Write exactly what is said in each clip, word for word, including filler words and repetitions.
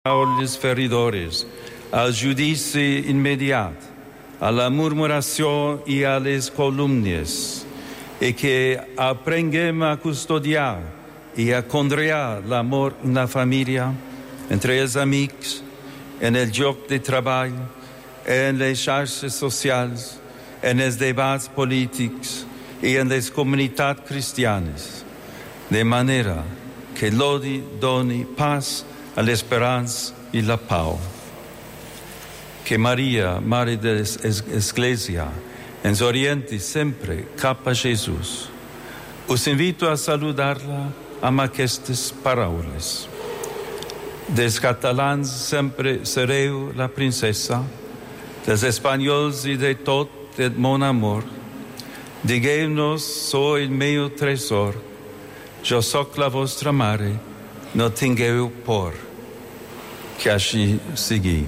als feridores, al judici immediat, a la murmuració i a les columnes, i que aprenguem a custodiar i a conrear l'amor en la família, entre els amics, en el lloc de treball, en les xarxes socials, en els debats polítics i en les comunitats cristianes, de manera que l'odi doni pas a l'esperança i la pau. Que Maria, Mare de l'Església, ens orienti sempre cap a Jesús. Us invito a saludar-la amb aquestes paraules. Dels catalans sempre sereu la princesa, dels espanyols i de tot el mon amor. Digueu-nos, soy el meu tresor, jo soc la vostra mare, no tingueu por. Que així sigui.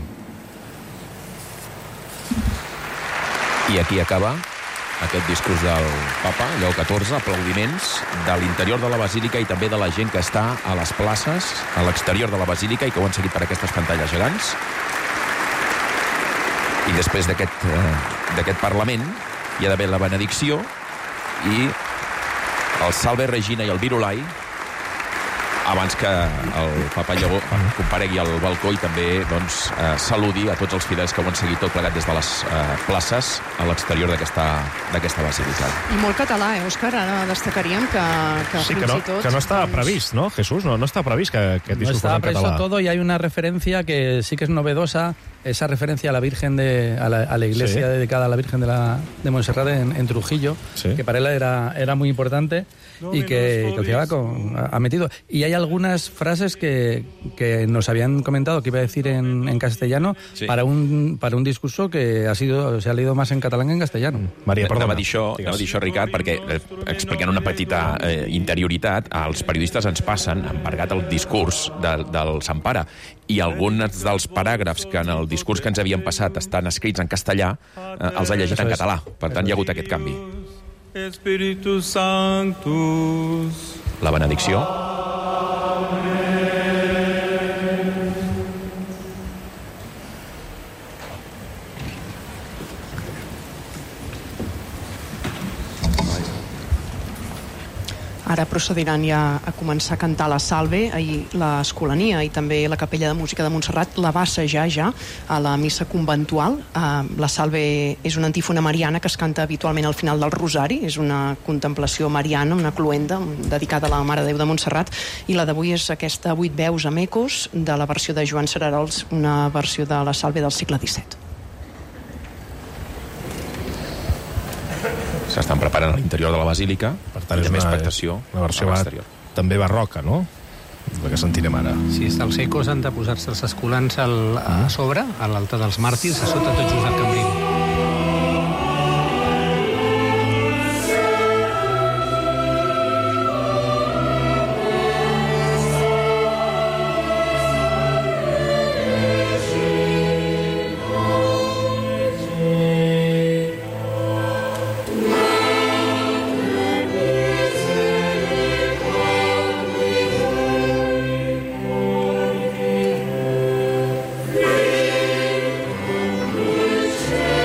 I aquí acaba aquest discurs del papa, Lleó catorze, aplaudiments de l'interior de la basílica i també de la gent que està a les places, a l'exterior de la basílica i que ho han seguit per aquestes pantalles gegants. I després d'aquest eh, d'aquest Parlament hi ha d'haver la benedicció i el Salve Regina i el Virulai abans que el papa Lleó comparegui al balcó i també doncs, eh, saludi a tots els fidels que ho han seguit tot plegat des de les eh, places a l'exterior d'aquesta d'aquesta basílica. I molt català, eh, Òscar? Ara destacaríem que, que sí, fins que no, i tot... que no estava doncs... previst, ¿no, Jesús? No, no estaba previst que aquest No discurs estaba en previsto català. todo y hay una referencia que sí que es novedosa, esa referencia a la Virgen de a la, a la iglesia Sí. dedicada a la Virgen de la de Montserrat en, en Trujillo, Sí. que para él era, era muy importante y que, que el Ciudadaco ha, ha metido. Y hay algunas frases que, que nos habían comentado que iba a decir en, en castellano Sí. para un para un discurso que ha sido se ha leído más en catalán que en castellano. Maria, Anava perdona. a dir això, anava a dir això, Ricard, perquè eh, explicant una petita eh, interioritat, els periodistes ens passen embargat el discurs de, del Sant Pare i alguns dels paràgrafs que en el discurs que ens havien passat estan escrits en castellà eh, els ha llegit en català. Per tant, hi ha hagut aquest canvi. Espíritus Sanctus. La benedicció. Ara procediran ja a començar a cantar la Salve. Ahir l'Escolania i també la Capella de Música de Montserrat la va assajar ja a la missa conventual. Uh, la Salve és una antífona mariana que es canta habitualment al final del Rosari. És una contemplació mariana, una cloenda dedicada a la Mare de Déu de Montserrat, i la d'avui és aquesta vuit veus amb ecos de la versió de Joan Cerarols, una versió de la Salve del segle disset. S'estan preparant a l'interior de la basílica Per tant, i és també una, expectació una versió a bar, l'exterior. també barroca, no? La que sentirem ara. Sí, els ecos han de posar-se els escolans al, a sobre, a l'altar dels màrtirs, a sota tot just al cambrer. Yeah.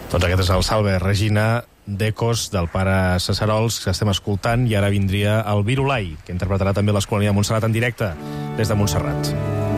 Doncs aquest és el Salve Regina d'Ecos del pare Cessarols que estem escoltant, i ara vindria el Virulai, que interpretarà també l'Escolania de Montserrat en directe des de Montserrat.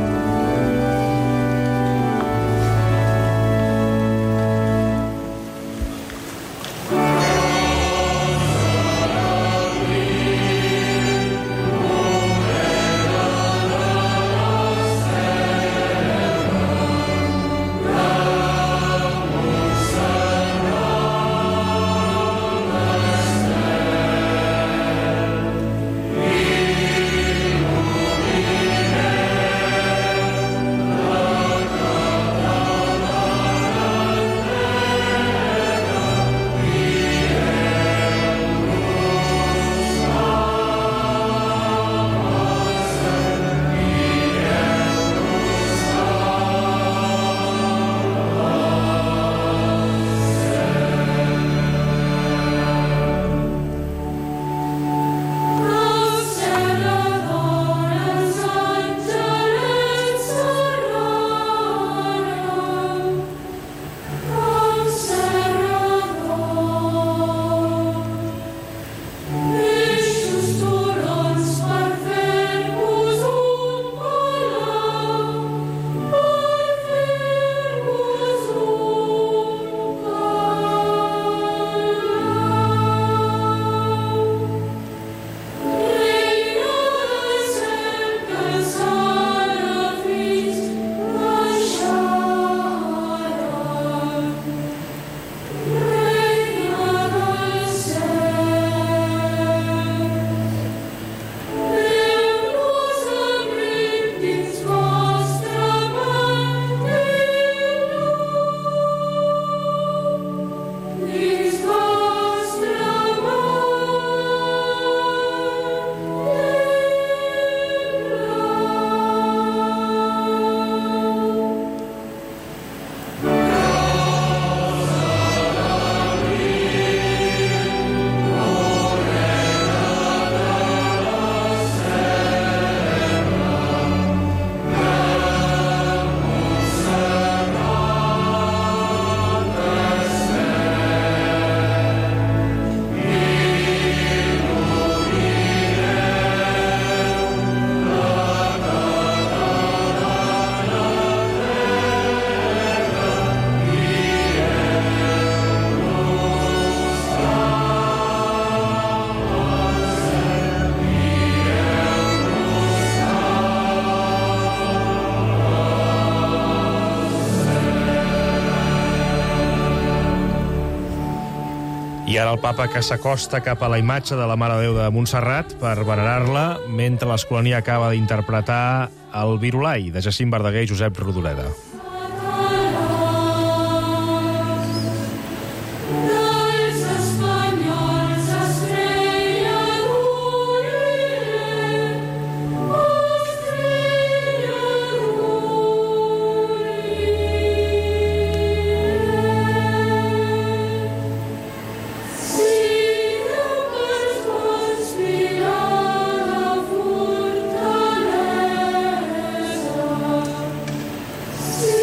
I ara el papa que s'acosta cap a la imatge de la Mare de Déu de Montserrat per venerar-la, mentre l'Escolania acaba d'interpretar el Virulai, de Jacint Verdaguer i Josep Rodoreda. See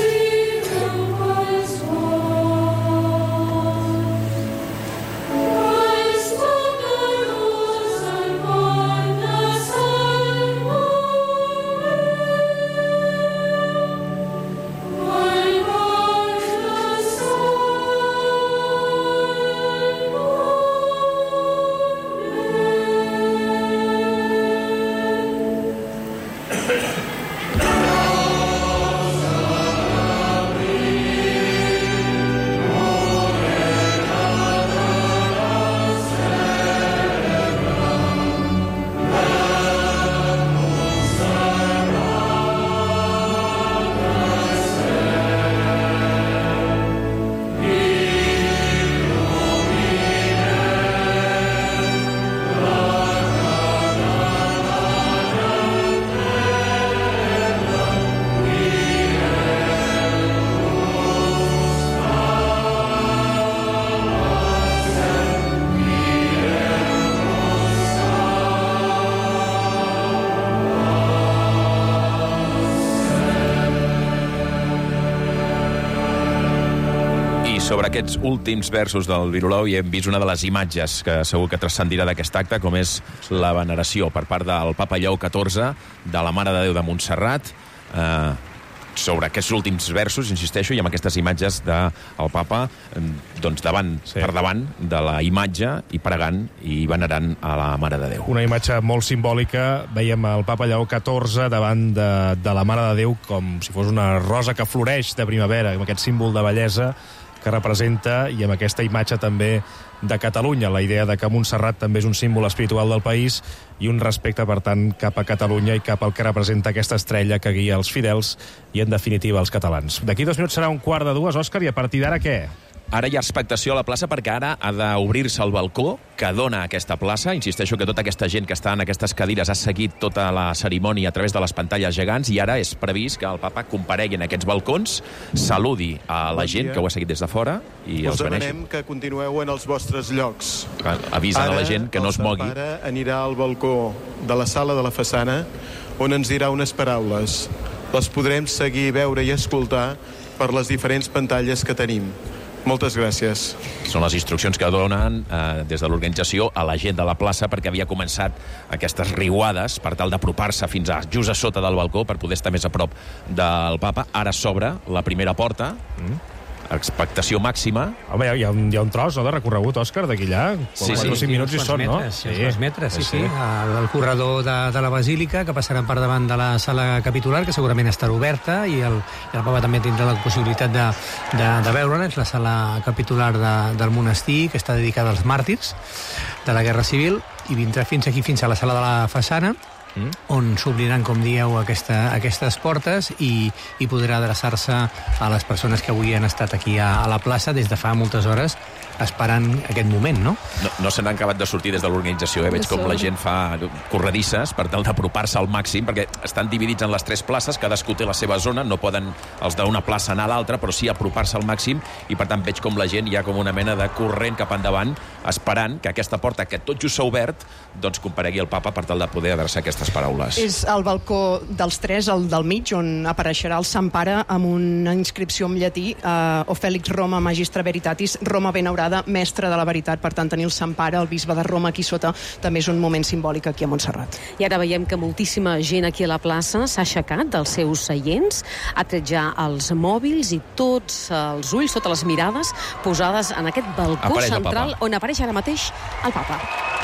Sobre aquests últims versos del Virolai hem vist una de les imatges que segur que transcendirà d'aquest acte, com és la veneració per part del papa Lleó catorze de la Mare de Déu de Montserrat, eh, sobre aquests últims versos, insisteixo, i amb aquestes imatges del papa doncs davant, sí. per davant de la imatge i pregant i venerant a la Mare de Déu. Una imatge molt simbòlica. Veiem el papa Lleó catorze davant de, de la Mare de Déu com si fos una rosa que floreix de primavera, amb aquest símbol de bellesa que representa, i amb aquesta imatge també de Catalunya, la idea de que Montserrat també és un símbol espiritual del país i un respecte, per tant, cap a Catalunya i cap al que representa aquesta estrella que guia els fidels i, en definitiva, els catalans. D'aquí dos minuts serà un quart de dues, Òscar, i a partir d'ara què? Ara hi ha expectació a la plaça perquè ara ha d'obrir-se el balcó que dona a aquesta plaça. Insisteixo que tota aquesta gent que està en aquestes cadires ha seguit tota la cerimònia a través de les pantalles gegants i ara és previst que el papa comparegui en aquests balcons, saludi a la gent que ho ha seguit des de fora i els beneixi. Us demanem que continueu en els vostres llocs. Avisen a la gent que no es mogui. Ara el Sant Pare anirà al balcó de la sala de la façana on ens dirà unes paraules. Les podrem seguir, veure i escoltar per les diferents pantalles que tenim. Moltes gràcies. Són les instruccions que donen eh, des de l'organització a la gent de la plaça perquè havia començat aquestes riuades per tal d'apropar-se fins a just a sota del balcó per poder estar més a prop del papa. Ara s'obre la primera porta. Mm. Expectació màxima. Home, hi ha, un, hi ha un tros, no?, de recorregut, Òscar, d'aquí allà. Sí, sí, sí, minuts hi són, no? Sí, sí. Metres, sí, sí. El, el corredor de, de la Basílica, que passaran per davant de la sala capitular, que segurament estarà oberta, i el, i el papa també tindrà la possibilitat de, de, de veure-la. És la sala capitular de, del monestir, que està dedicada als màrtirs de la Guerra Civil, i vindrà fins aquí, fins a la sala de la façana, Mm. on s'obriran, com dieu, aquesta, aquestes portes i, i podrà adreçar-se a les persones que avui han estat aquí a, a la plaça des de fa moltes hores esperant aquest moment, no? No, no se n'han acabat de sortir des de l'organització, eh? Veig com la gent fa corredisses per tal d'apropar-se al màxim, perquè estan dividits en les tres places, cadascú té la seva zona, no poden els d'una plaça anar a l'altra, però sí apropar-se al màxim, i per tant veig com la gent hi ha com una mena de corrent cap endavant, esperant que aquesta porta, que tot just s'ha obert, doncs comparegui el papa per tal de poder adreçar aquestes paraules. És el balcó dels tres, el del mig, on apareixerà el Sant Pare amb una inscripció en llatí, uh, O Fèlix Roma Magistra Veritatis, Roma Benaurada, mestre de la veritat. Per tant, tenir el Sant Pare, el bisbe de Roma aquí sota, també és un moment simbòlic aquí a Montserrat. I ara veiem que moltíssima gent aquí a la plaça s'ha aixecat dels seus seients, ha tret ja els mòbils i tots els ulls, totes les mirades posades en aquest balcó apareix central on apareix ara mateix el papa.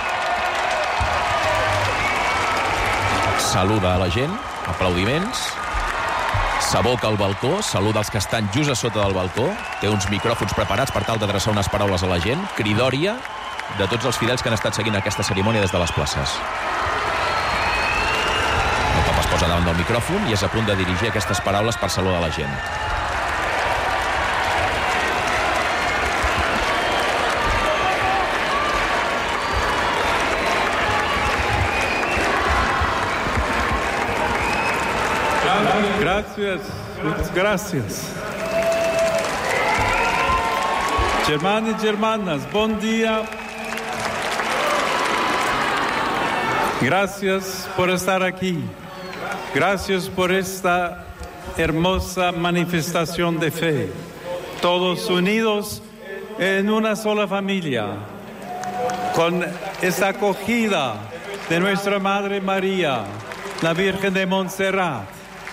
Saluda a la gent, aplaudiments, s'aboca al balcó, saluda els que estan just a sota del balcó, té uns micròfons preparats per tal d'adreçar unes paraules a la gent, cridòria de tots els fidels que han estat seguint aquesta cerimònia des de les places. El papa es posa davant del micròfon i és a punt de dirigir aquestes paraules per saludar la gent. Gracias, muchas gracias. Hermanos y hermanas, buen día. Gracias por estar aquí. Gracias por esta hermosa manifestación de fe. Todos unidos en una sola familia, con esta acogida de nuestra Madre María, la Virgen de Montserrat.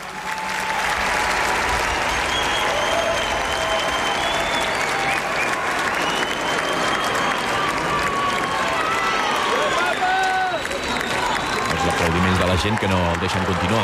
Aplaudiments de la gent que no el deixen continuar.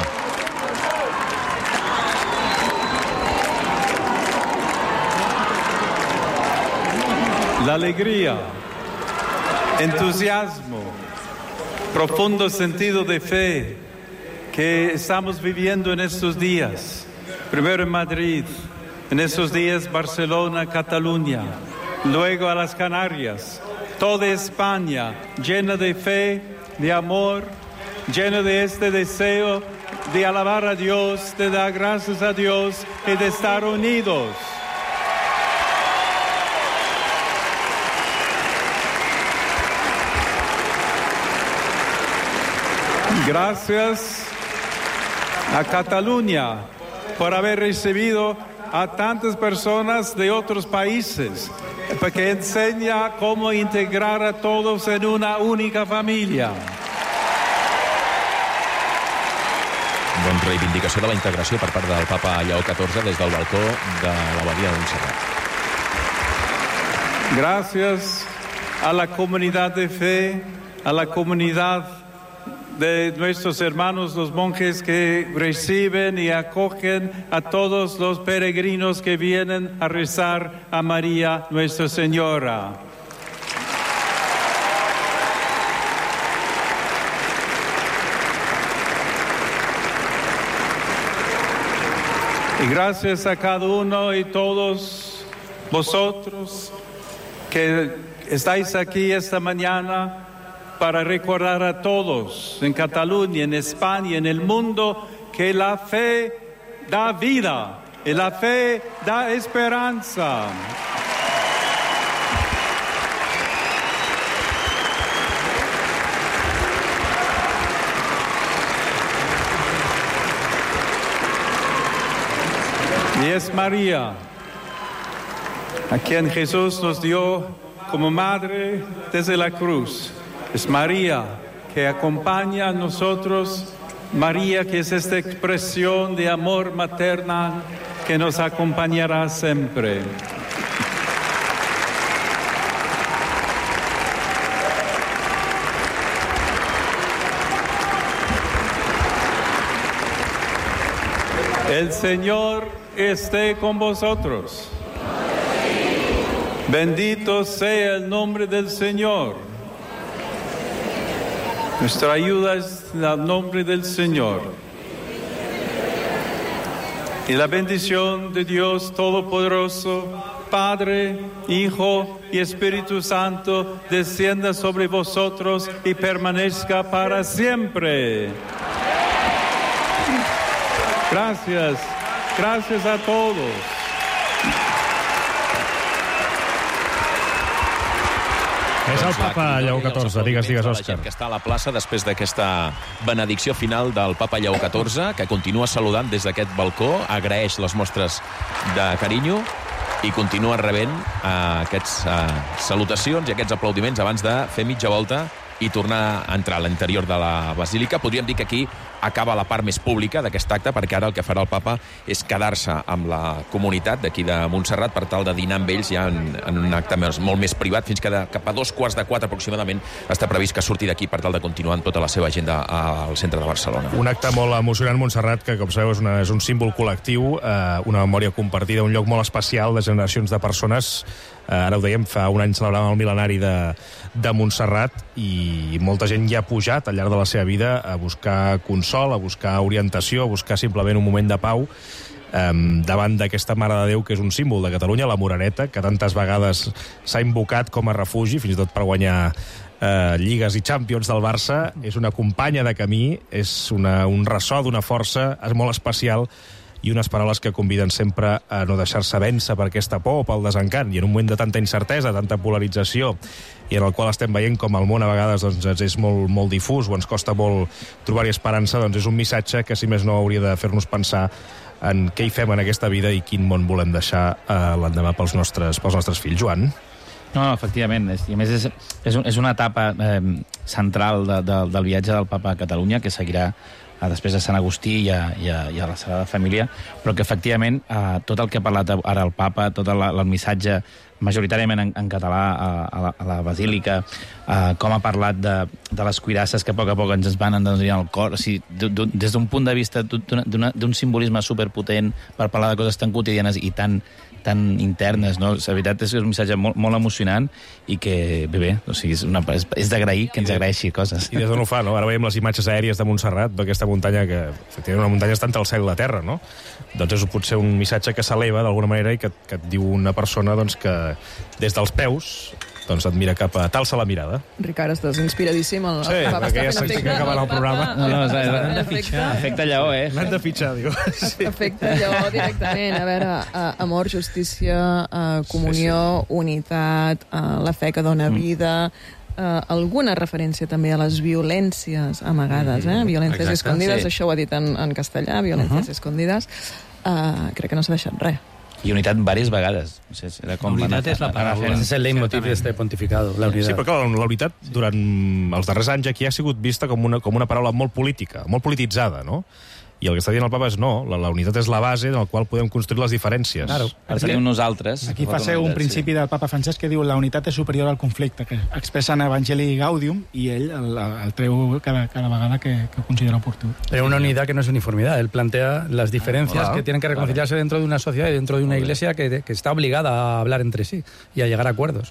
La alegría, entusiasmo, profundo sentido de fe que estamos viviendo en estos días. Primero en Madrid, en estos días Barcelona, Cataluña, luego a las Canarias, toda España llena de fe, de amor, llena de este deseo de alabar a Dios, de dar gracias a Dios y de estar unidos. Gracias a Cataluña por haber recibido a tantas personas de otros países, porque enseña cómo integrar a todos en una única familia. Doncs reivindicació de la integració per part del papa Lleó catorze des del balcó de l'abadia de Montserrat. Gracias a la comunidad de fe, a la comunidad de nuestros hermanos los monjes que reciben y acogen a todos los peregrinos que vienen a rezar a María Nuestra Señora. Y gracias a cada uno y todos vosotros que estáis aquí esta mañana para recordar a todos en Cataluña, en España, en el mundo, que la fe da vida y la fe da esperanza. Y es María, a quien Jesús nos dio como madre desde la cruz. Es María que acompaña a nosotros, María que es esta expresión de amor maternal que nos acompañará siempre. El Señor esté con vosotros. Bendito sea el nombre del Señor. Nuestra ayuda es en el nombre del Señor. Y la bendición de Dios Todopoderoso, Padre, Hijo y Espíritu Santo, descienda sobre vosotros y permanezca para siempre. Gracias. Gracias a todos. És el papa Lleó catorze, digues, digues, Òscar. Que està a la plaça després d'aquesta benedicció final del papa Lleó catorze, que continua saludant des d'aquest balcó, agraeix les mostres de carinyo i continua rebent uh, aquestes uh, salutacions i aquests aplaudiments abans de fer mitja volta i tornar a entrar a l'interior de la basílica. Podríem dir que aquí acaba la part més pública d'aquest acte, perquè ara el que farà el papa és quedar-se amb la comunitat d'aquí de Montserrat per tal de dinar amb ells ja en, en un acte més, molt més privat, fins que de, cap a dos quarts de quatre aproximadament està previst que surti d'aquí per tal de continuar amb tota la seva agenda al centre de Barcelona. Un acte molt emocionant, Montserrat, que com sabeu és, una, és un símbol col·lectiu, eh, una memòria compartida, un lloc molt especial de generacions de persones. Eh, ara ho dèiem, fa un any celebràvem el mil·lenari de, de Montserrat i molta gent ja ha pujat al llarg de la seva vida a buscar consol, a buscar orientació, a buscar simplement un moment de pau eh, davant d'aquesta Mare de Déu que és un símbol de Catalunya, la Moreneta, que tantes vegades s'ha invocat com a refugi, fins i tot per guanyar eh, lligues i Champions del Barça. És una companya de camí, és una, un ressò d'una força, és molt especial, i unes paraules que conviden sempre a no deixar-se vèncer per aquesta por o pel desencant. I en un moment de tanta incertesa, tanta polarització, i en el qual estem veient com el món a vegades doncs, és molt, molt difús o ens costa molt trobar-hi esperança, doncs és un missatge que, si més no, hauria de fer-nos pensar en què hi fem en aquesta vida i quin món volem deixar eh, l'endemà pels nostres, pels nostres fills. Joan? No, efectivament. I a més és, és, és una etapa eh, central de, de, del viatge del Papa a Catalunya que seguirà a després de Sant Agustí i a, i a, i a la Sagrada Família, però que efectivament eh, tot el que ha parlat ara el Papa, tot el, el missatge majoritàriament en, en català a, a, la, a la Basílica, eh, com ha parlat de, de les cuirasses que a poc a poc ens van endreçant el cor, o sigui, des d'un punt de vista d'un simbolisme superpotent per parlar de coses tan quotidianes i tan tan internes, no? La veritat és que és un missatge molt, molt emocionant i que, bé, bé, o sigui, és, una, és, és d'agrair que ens agraeixi coses. I des d'on ho fa, no? Ara veiem les imatges aèries de Montserrat, d'aquesta muntanya que, efectivament, una muntanya està entre el cel i la terra, no? Doncs és potser un missatge que s'eleva d'alguna manera i que, que et diu una persona doncs, que des dels peus doncs et mira cap a... T'alça la mirada. Ricard, estàs inspiradíssim. El, sí, el perquè ja s'ha acabat el programa. No, no, l'hem de fitxar. Efecte Lleó, eh? L'hem de fitxar, diu. Sí. Efecte Lleó, directament. A veure, uh, amor, justícia, uh, comunió, sí, sí. unitat, uh, la fe que dona vida... Uh, alguna referència també a les violències amagades, eh? Violències Exacte, escondides, sí. Això ho ha dit en, en castellà, violències uh -huh. escondides. Uh, crec que no s'ha deixat res. I unitat diverses vegades. O sigui, era com la unitat és la paraula. Ese es el leitmotiv de este pontificado, la unidad. Sí, però clar, la unitat durant els darrers anys aquí ha sigut vista com una, com una paraula molt política, molt polititzada, no? I el que està dient el papa és no, la, la unitat és la base en la qual podem construir les diferències. Claro. Per tenir nosaltres... Aquí fa ser un principi sí. del papa Francesc que diu la unitat és superior al conflicte, que expressa en Evangelii Gaudium, i ell el, el treu cada, cada vegada que, que ho considera oportú. Pero una unidad que no es uniformidad. Él plantea las diferencias claro, que tienen que reconciliarse claro. dentro de una sociedad y dentro de una iglesia que, que está obligada a hablar entre sí y a llegar a acuerdos.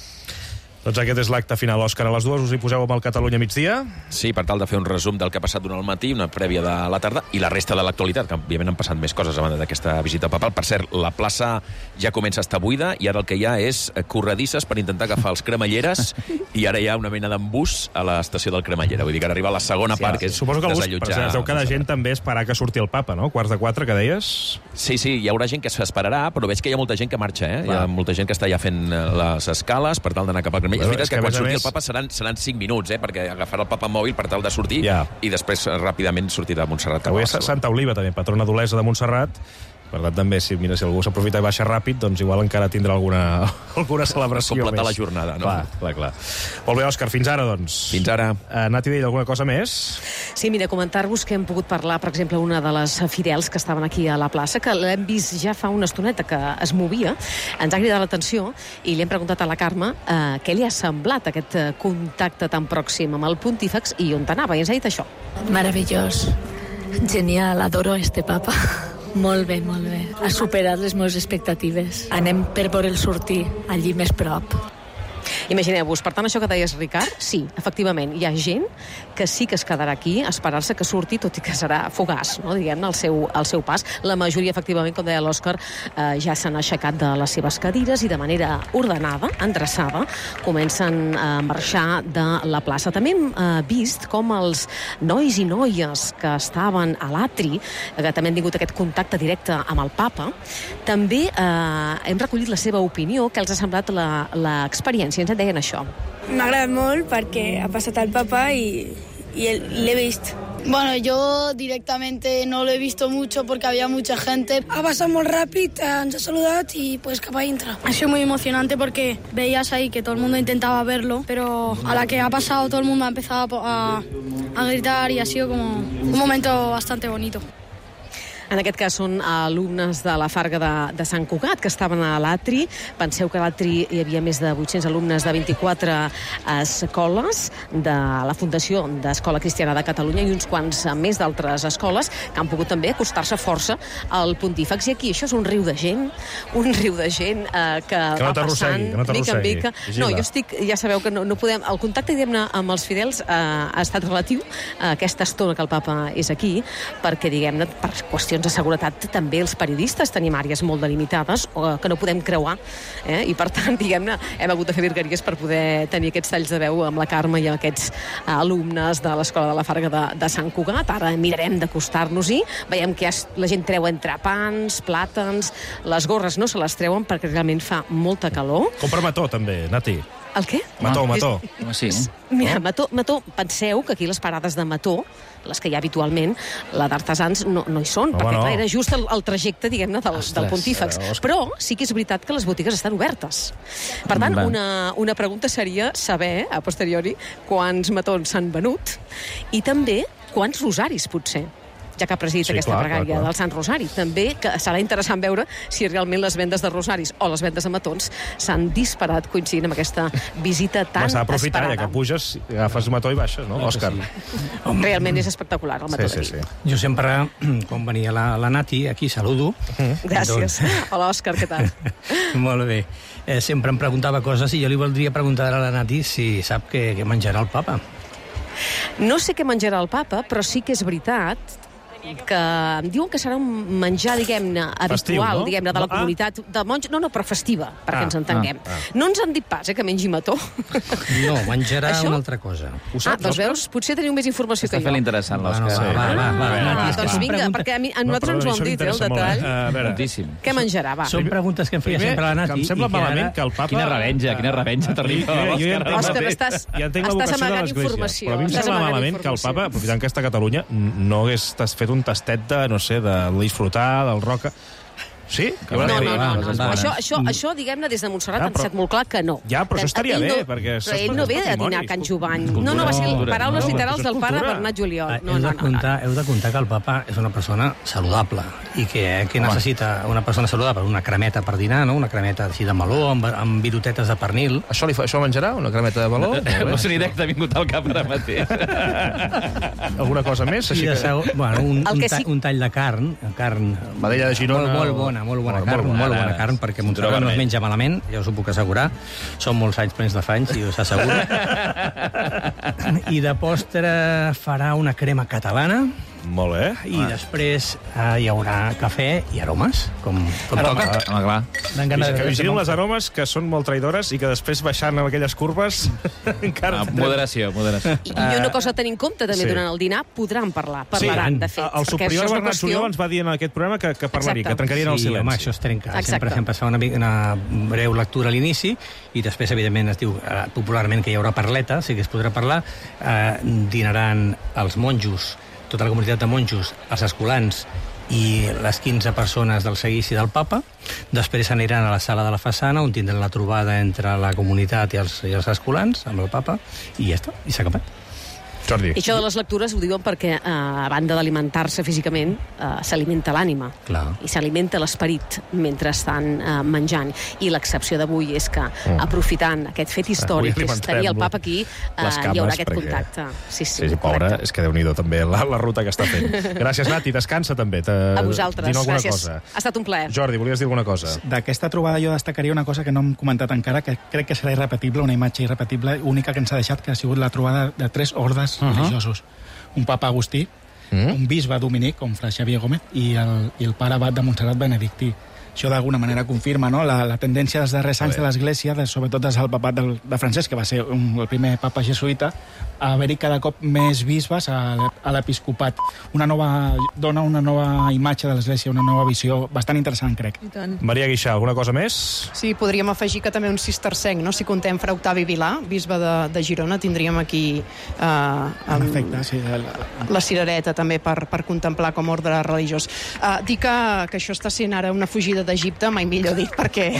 Doncs aquest és l'acte final, Òscar. A les dues us hi poseu amb el Catalunya migdia? Sí, per tal de fer un resum del que ha passat durant el matí, una prèvia de la tarda, i la resta de l'actualitat, que òbviament han passat més coses a banda d'aquesta visita papal. Per cert, la plaça ja comença a estar buida, i ara el que hi ha és corredisses per intentar agafar els cremalleres, i ara hi ha una mena d'embús a l'estació del cremallera. Vull dir que ara arriba la segona sí, part, que és suposo que desallotjar... Suposo que deu quedar gent també esperar que surti el papa, no? Quarts de quatre, que deies? Sí, sí, hi haurà gent que s'esperarà, però veig que hi ha molta gent que marxa, eh? Hi ha molta gent que està ja fent les escales per tal d'anar cap al cremallera. És veritat que quan surti el papa seran, seran cinc minuts, eh? Perquè agafarà el papa mòbil per tal de sortir ja. I després ràpidament sortir de Montserrat. Avui és Santa Oliva, també, patrona d'Olesa de Montserrat. Per tant, també, si, mira, si algú s'aprofita i baixa ràpid, doncs igual encara tindrà alguna, alguna celebració més. Completar la jornada, no? Clar, clar, clar. Molt bé, Òscar, fins ara, doncs. Fins ara. Uh, Nati, deia alguna cosa més? Sí, mira, comentar-vos que hem pogut parlar, per exemple, una de les fidels que estaven aquí a la plaça, que l'hem vist ja fa una estoneta que es movia, ens ha cridat l'atenció, i li hem preguntat a la Carme uh, què li ha semblat aquest uh, contacte tan pròxim amb el pontífex i on anava, i ens ha dit això. Meravellós. Genial, adoro este papa. Molt bé, molt bé. Ha superat les meves expectatives. Anem per veure'l sortir allí més prop. Imagineu-vos, per tant, això que deies, Ricard, sí, efectivament, hi ha gent que sí que es quedarà aquí a esperar-se que surti, tot i que serà fugaç, no, diguem-ne, el seu, el seu pas. La majoria, efectivament, com deia l'Òscar, eh, ja s'han aixecat de les seves cadires i de manera ordenada, endreçada, comencen a marxar de la plaça. També hem eh, vist com els nois i noies que estaven a l'atri, que també han tingut aquest contacte directe amb el papa, també eh, hem recollit la seva opinió, que els ha semblat l'experiència. Ens en deien això. M'ha agradat molt perquè ha passat el papa y, y l'he vist. Bueno, yo directamente no lo he visto mucho porque había mucha gente. Ha pasado muy rápido, ens ha saludat y pues cap a dintre. Ha sido muy emocionante porque veías ahí que todo el mundo intentaba verlo, pero a la que ha pasado todo el mundo ha empezado a, a gritar y ha sido como un momento bastante bonito. En aquest cas són alumnes de la Farga de, de Sant Cugat, que estaven a l'Atri. Penseu que a l'Atri hi havia més de vuit-cents alumnes de vint-i-quatre escoles de la Fundació d'Escola Cristiana de Catalunya i uns quants més d'altres escoles que han pogut també acostar-se força al pontífex. I aquí això és un riu de gent, un riu de gent eh, que, que no va passant que no mica en mica. No, jo estic, ja sabeu que no, no podem... El contacte, diguem-ne, amb els fidels eh, ha estat relatiu a aquesta estona que el papa és aquí, perquè, diguem-ne, per qüestions de seguretat també els periodistes tenim àrees molt delimitades que no podem creuar, eh? I per tant, diguem-ne, hem hagut de fer virgueries per poder tenir aquests talls de veu amb la Carme i amb aquests alumnes de l'Escola de la Farga de, de Sant Cugat. Ara mirarem d'acostar-nos-hi, veiem que la gent treu entrepans, plàtans, les gorres no se les treuen perquè realment fa molta calor. Compra mató també, Nati. El què? Mató, mató. Com així? Mira, mató, mató, penseu que aquí les parades de mató, les que hi ha habitualment, la d'artesans no, no hi són, Home, perquè no. clar, era just el, el trajecte, diguem-ne, del, del pontífex. eh, Però sí que és veritat que les botigues estan obertes. Per tant, Va. una, una pregunta seria saber, a posteriori, quants matons s'han venut i també quants rosaris, potser, ja que ha presidit Sí, aquesta clar, pregària clar, clar. del Sant Rosari. També que serà interessant veure si realment les vendes de rosaris o les vendes de matons s'han disparat coincidint amb aquesta visita tan S'ha d'aprofitar, ja esperada. que puges, agafes mató i baixes, no, Òscar? Realment és espectacular el mató Sí, sí, d'aquí. sí. Jo sempre, quan venia la, la Nati, aquí saludo. Gràcies. Hola, Òscar, què tal? Molt bé. Eh, sempre em preguntava coses i jo li voldria preguntar a la Nati si sap què, què menjarà el papa. No sé què menjarà el papa, però sí que és veritat que em diuen que serà un menjar, diguem-ne, Festiu, habitual, no? diguem-ne, de la Ah. comunitat de monjos. No, no, però festiva, perquè Ah, ens entenguem. ah, ah. No ens han dit pas, eh, que mengi mató. No, menjarà Això? una altra cosa. Ho Ah, saps, doncs Òscar? veus, potser teniu més informació Està que fent jo. interessant, Bueno, l'Òscar. va, va, va, va, Ah, Nati, és que doncs són vinga, preguntes- perquè a, mi, a No, nosaltres però ens ho això han dit, eh, el m'interessa molt, detall. eh? A veure, Moltíssim. Què menjarà, va? Són preguntes que em feia Primer, sempre la Nati. que em sembla i malament ara- que el papa... Quina revenja, quina revenja terrible. Jo, jo ja entenc, Òscar, la- estàs- ja entenc la estàs vocació de amagant l'Església, informació, però a mi em estàs sembla amagant malament que el informació. papa, aprofitant que està a Catalunya, no hagués fet un tastet de, no sé, de disfrutar, del roca... Sí? No, no, no, no, no. Això, això, això diguem-ne, des de Montserrat han deixat molt clar que no. Ja, però això estaria bé, perquè... Però ell no ve a dinar a Can Jovany. No, no, va ser paraules literals del pare Bernat Juliol. No, no, no. Heu de comptar que el papa és una persona saludable i que, que necessita una persona saludable, una cremeta per dinar, no? Una cremeta així de meló, amb, amb virutetes de pernil. Això li fa, això menjarà, una cremeta de meló? No sé ni idea que t'ha vingut al cap ara mateix. Alguna cosa més? Així que... Seu, bueno, un, un, ta, un tall de carn, carn vedella de Girona, molt, molt bona, molt bona carn, molt, molt bona carn, perquè Montserrat no es menja malament, ja us ho puc assegurar. Són molts anys plens de fanys, i us asseguro. I de postre farà una crema catalana. Molt bé. I ah. després eh, hi haurà cafè i aromes, com, com Aroma, toca. Home, clar. Que vigilin les aromes, que són molt traïdores, i que després baixant amb aquelles curves encara... Ah, moderació, moderació. I, I una cosa a tenir en compte, també, sí. durant el dinar, podran parlar. Parlaran, sí, de fet. El superior Bernat qüestió... Juliol ens va dir en aquest programa que, que parlaria, Exacte. que trencarien el sí, silenci. Home, això es trenca. Exacte. Sempre, sempre es fa una, una breu lectura a l'inici, i després, evidentment, es diu eh, popularment que hi haurà parleta, sí que es podrà parlar. Eh, dinaran els monjos, tota la comunitat de monjos, els escolans i les quinze persones del seguici del papa. Després aniran a la sala de la façana, on tindran la trobada entre la comunitat i els, i els escolans, amb el papa, i ja està, i s'ha acabat. Jordi. I això de les lectures ho diuen perquè, eh, a banda d'alimentar-se físicament, eh, s'alimenta l'ànima. I s'alimenta l'esperit mentre estan eh, menjant. I l'excepció d'avui és que, mm. aprofitant aquest fet històric, que és tenir el papa aquí, eh, hi haurà aquest perquè... contacte. Sí, sí, sí, pobra, és que Déu-n'hi-do també la, la ruta que està fent. Gràcies, Nati, descansa també. A vosaltres, gràcies. Cosa. Ha estat un plaer. Jordi, volies dir alguna cosa? D'aquesta trobada jo destacaria una cosa que no hem comentat encara, que crec que serà irrepetible, una imatge irrepetible, única que ens ha deixat, que ha sigut la trobada de tres ordes uh -huh. religiosos. Un papa agustí, mm. un bisbe dominic, com fra Xavier Gómez, i el, i el pare abat de Montserrat benedictí. Això d'alguna manera confirma, no?, la, la tendència dels darrers anys de l'Església, de, sobretot des del papat del, de Francesc, que va ser un, el primer papa jesuïta, a haver-hi cada cop més bisbes a, a l'episcopat. Una nova, dona una nova imatge de l'Església, una nova visió bastant interessant, crec. Maria Guixà, alguna cosa més? Sí, podríem afegir que també un cistercenc, no? Si contem fra Octavi Vilà, bisbe de, de Girona, tindríem aquí eh, en efecte, sí, la, la cirereta també per, per contemplar com ordre religiós. Eh, dir que, que això està sent ara una fugida d'Egipte, mai millor dit, perquè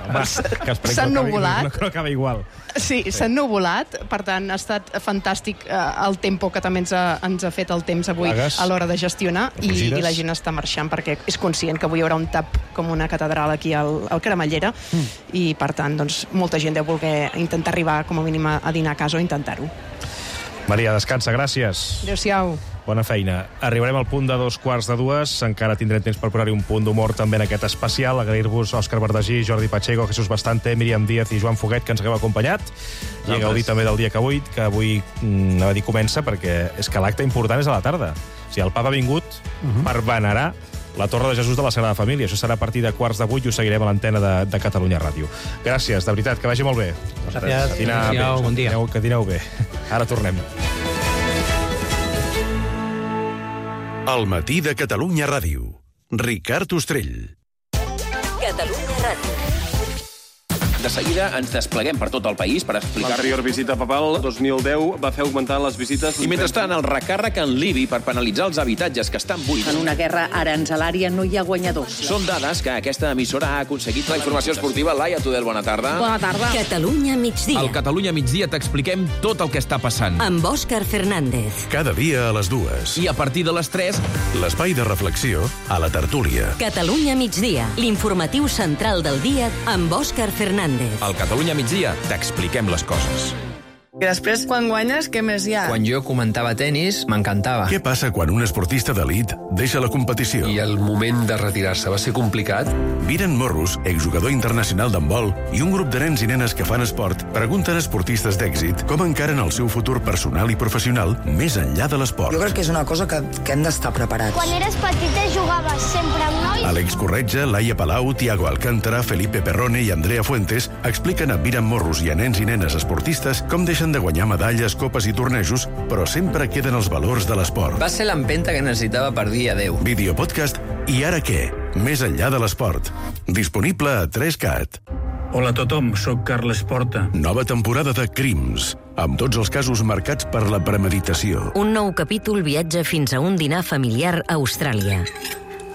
s'han nuvolat. No, no acaba igual. Sí, sí. s'han nuvolat, per tant, ha estat fantàstic eh, el tempo que també ens ha, ens ha fet el temps avui Vagues, a l'hora de gestionar, i, i la gent està marxant perquè és conscient que avui hi haurà un tap com una catedral aquí al, al Cremallera, mm. i per tant, doncs, molta gent deu voler intentar arribar com a mínim a, a dinar a casa o intentar-ho. Maria, descansa, gràcies. Adéu-siau. Bona feina. Arribarem al punt de dos quarts de dues. Encara tindrem temps per posar-hi un punt d'humor també en aquest especial. Agrair-vos Òscar Verdagí, Jordi Pacheco, Jesús Bastante, Míriam Díaz i Joan Foguet, que ens hagueu acompanyat. I a gaudir també del dia que avui, que avui mm, a dir comença, perquè és que l'acte important és a la tarda. O sigui, el papa ha vingut uh -huh. per venerar la Torre de Jesús de la Sagrada Família. Això serà a partir de quarts de vuit i ho seguirem a l'antena de, de Catalunya Ràdio. Gràcies, de veritat, que vagi molt bé. Gràcies. Que dinar bé. Bon dia. Que dineu bé. Ara tornem. El matí de Catalunya Ràdio. Ricard Ostrell. Catalunya Ràdio. De seguida ens despleguem per tot el país per explicar... L'anterior visita papal, dos mil deu, va fer augmentar les visites... I mentrestant, el recàrrec en l'I B I per penalitzar els habitatges que estan buits. En una guerra aranzelària no hi ha guanyadors. Són dades que aquesta emissora ha aconseguit. La informació esportiva, Laia Tudel, bona tarda. Bona tarda. Catalunya migdia. Al Catalunya migdia t'expliquem tot el que està passant. Amb Òscar Fernández. Cada dia a les dues. I a partir de les tres... L'espai de reflexió a la tertúlia. Catalunya migdia, l'informatiu central del dia amb Òscar Fernández. Al Catalunya migdia t'expliquem les coses. I després, quan guanyes, què més hi ha? Quan jo comentava tennis, m'encantava. Què passa quan un esportista d'elit deixa la competició? I el moment de retirar-se va ser complicat? Viren Morros, exjugador internacional d'handbol, i un grup de nens i nenes que fan esport pregunten a esportistes d'èxit com encaren el seu futur personal i professional més enllà de l'esport. Jo crec que és una cosa que, que hem d'estar preparats. Quan eres petita jugaves sempre amb nois? Àlex Corretja, Laia Palau, Tiago Alcántara, Felipe Perrone i Andrea Fuentes expliquen a Viren Morros i a nens i nenes esportistes com deixen de guanyar medalles, copes i tornejos, però sempre queden els valors de l'esport. Va ser l'empenta que necessitava per dir adeu. Videopodcast I ara què? Més enllà de l'esport. Disponible a tres cat. Hola a tothom, sóc Carles Porta. Nova temporada de Crims, amb tots els casos marcats per la premeditació. Un nou capítol viatja fins a un dinar familiar a Austràlia.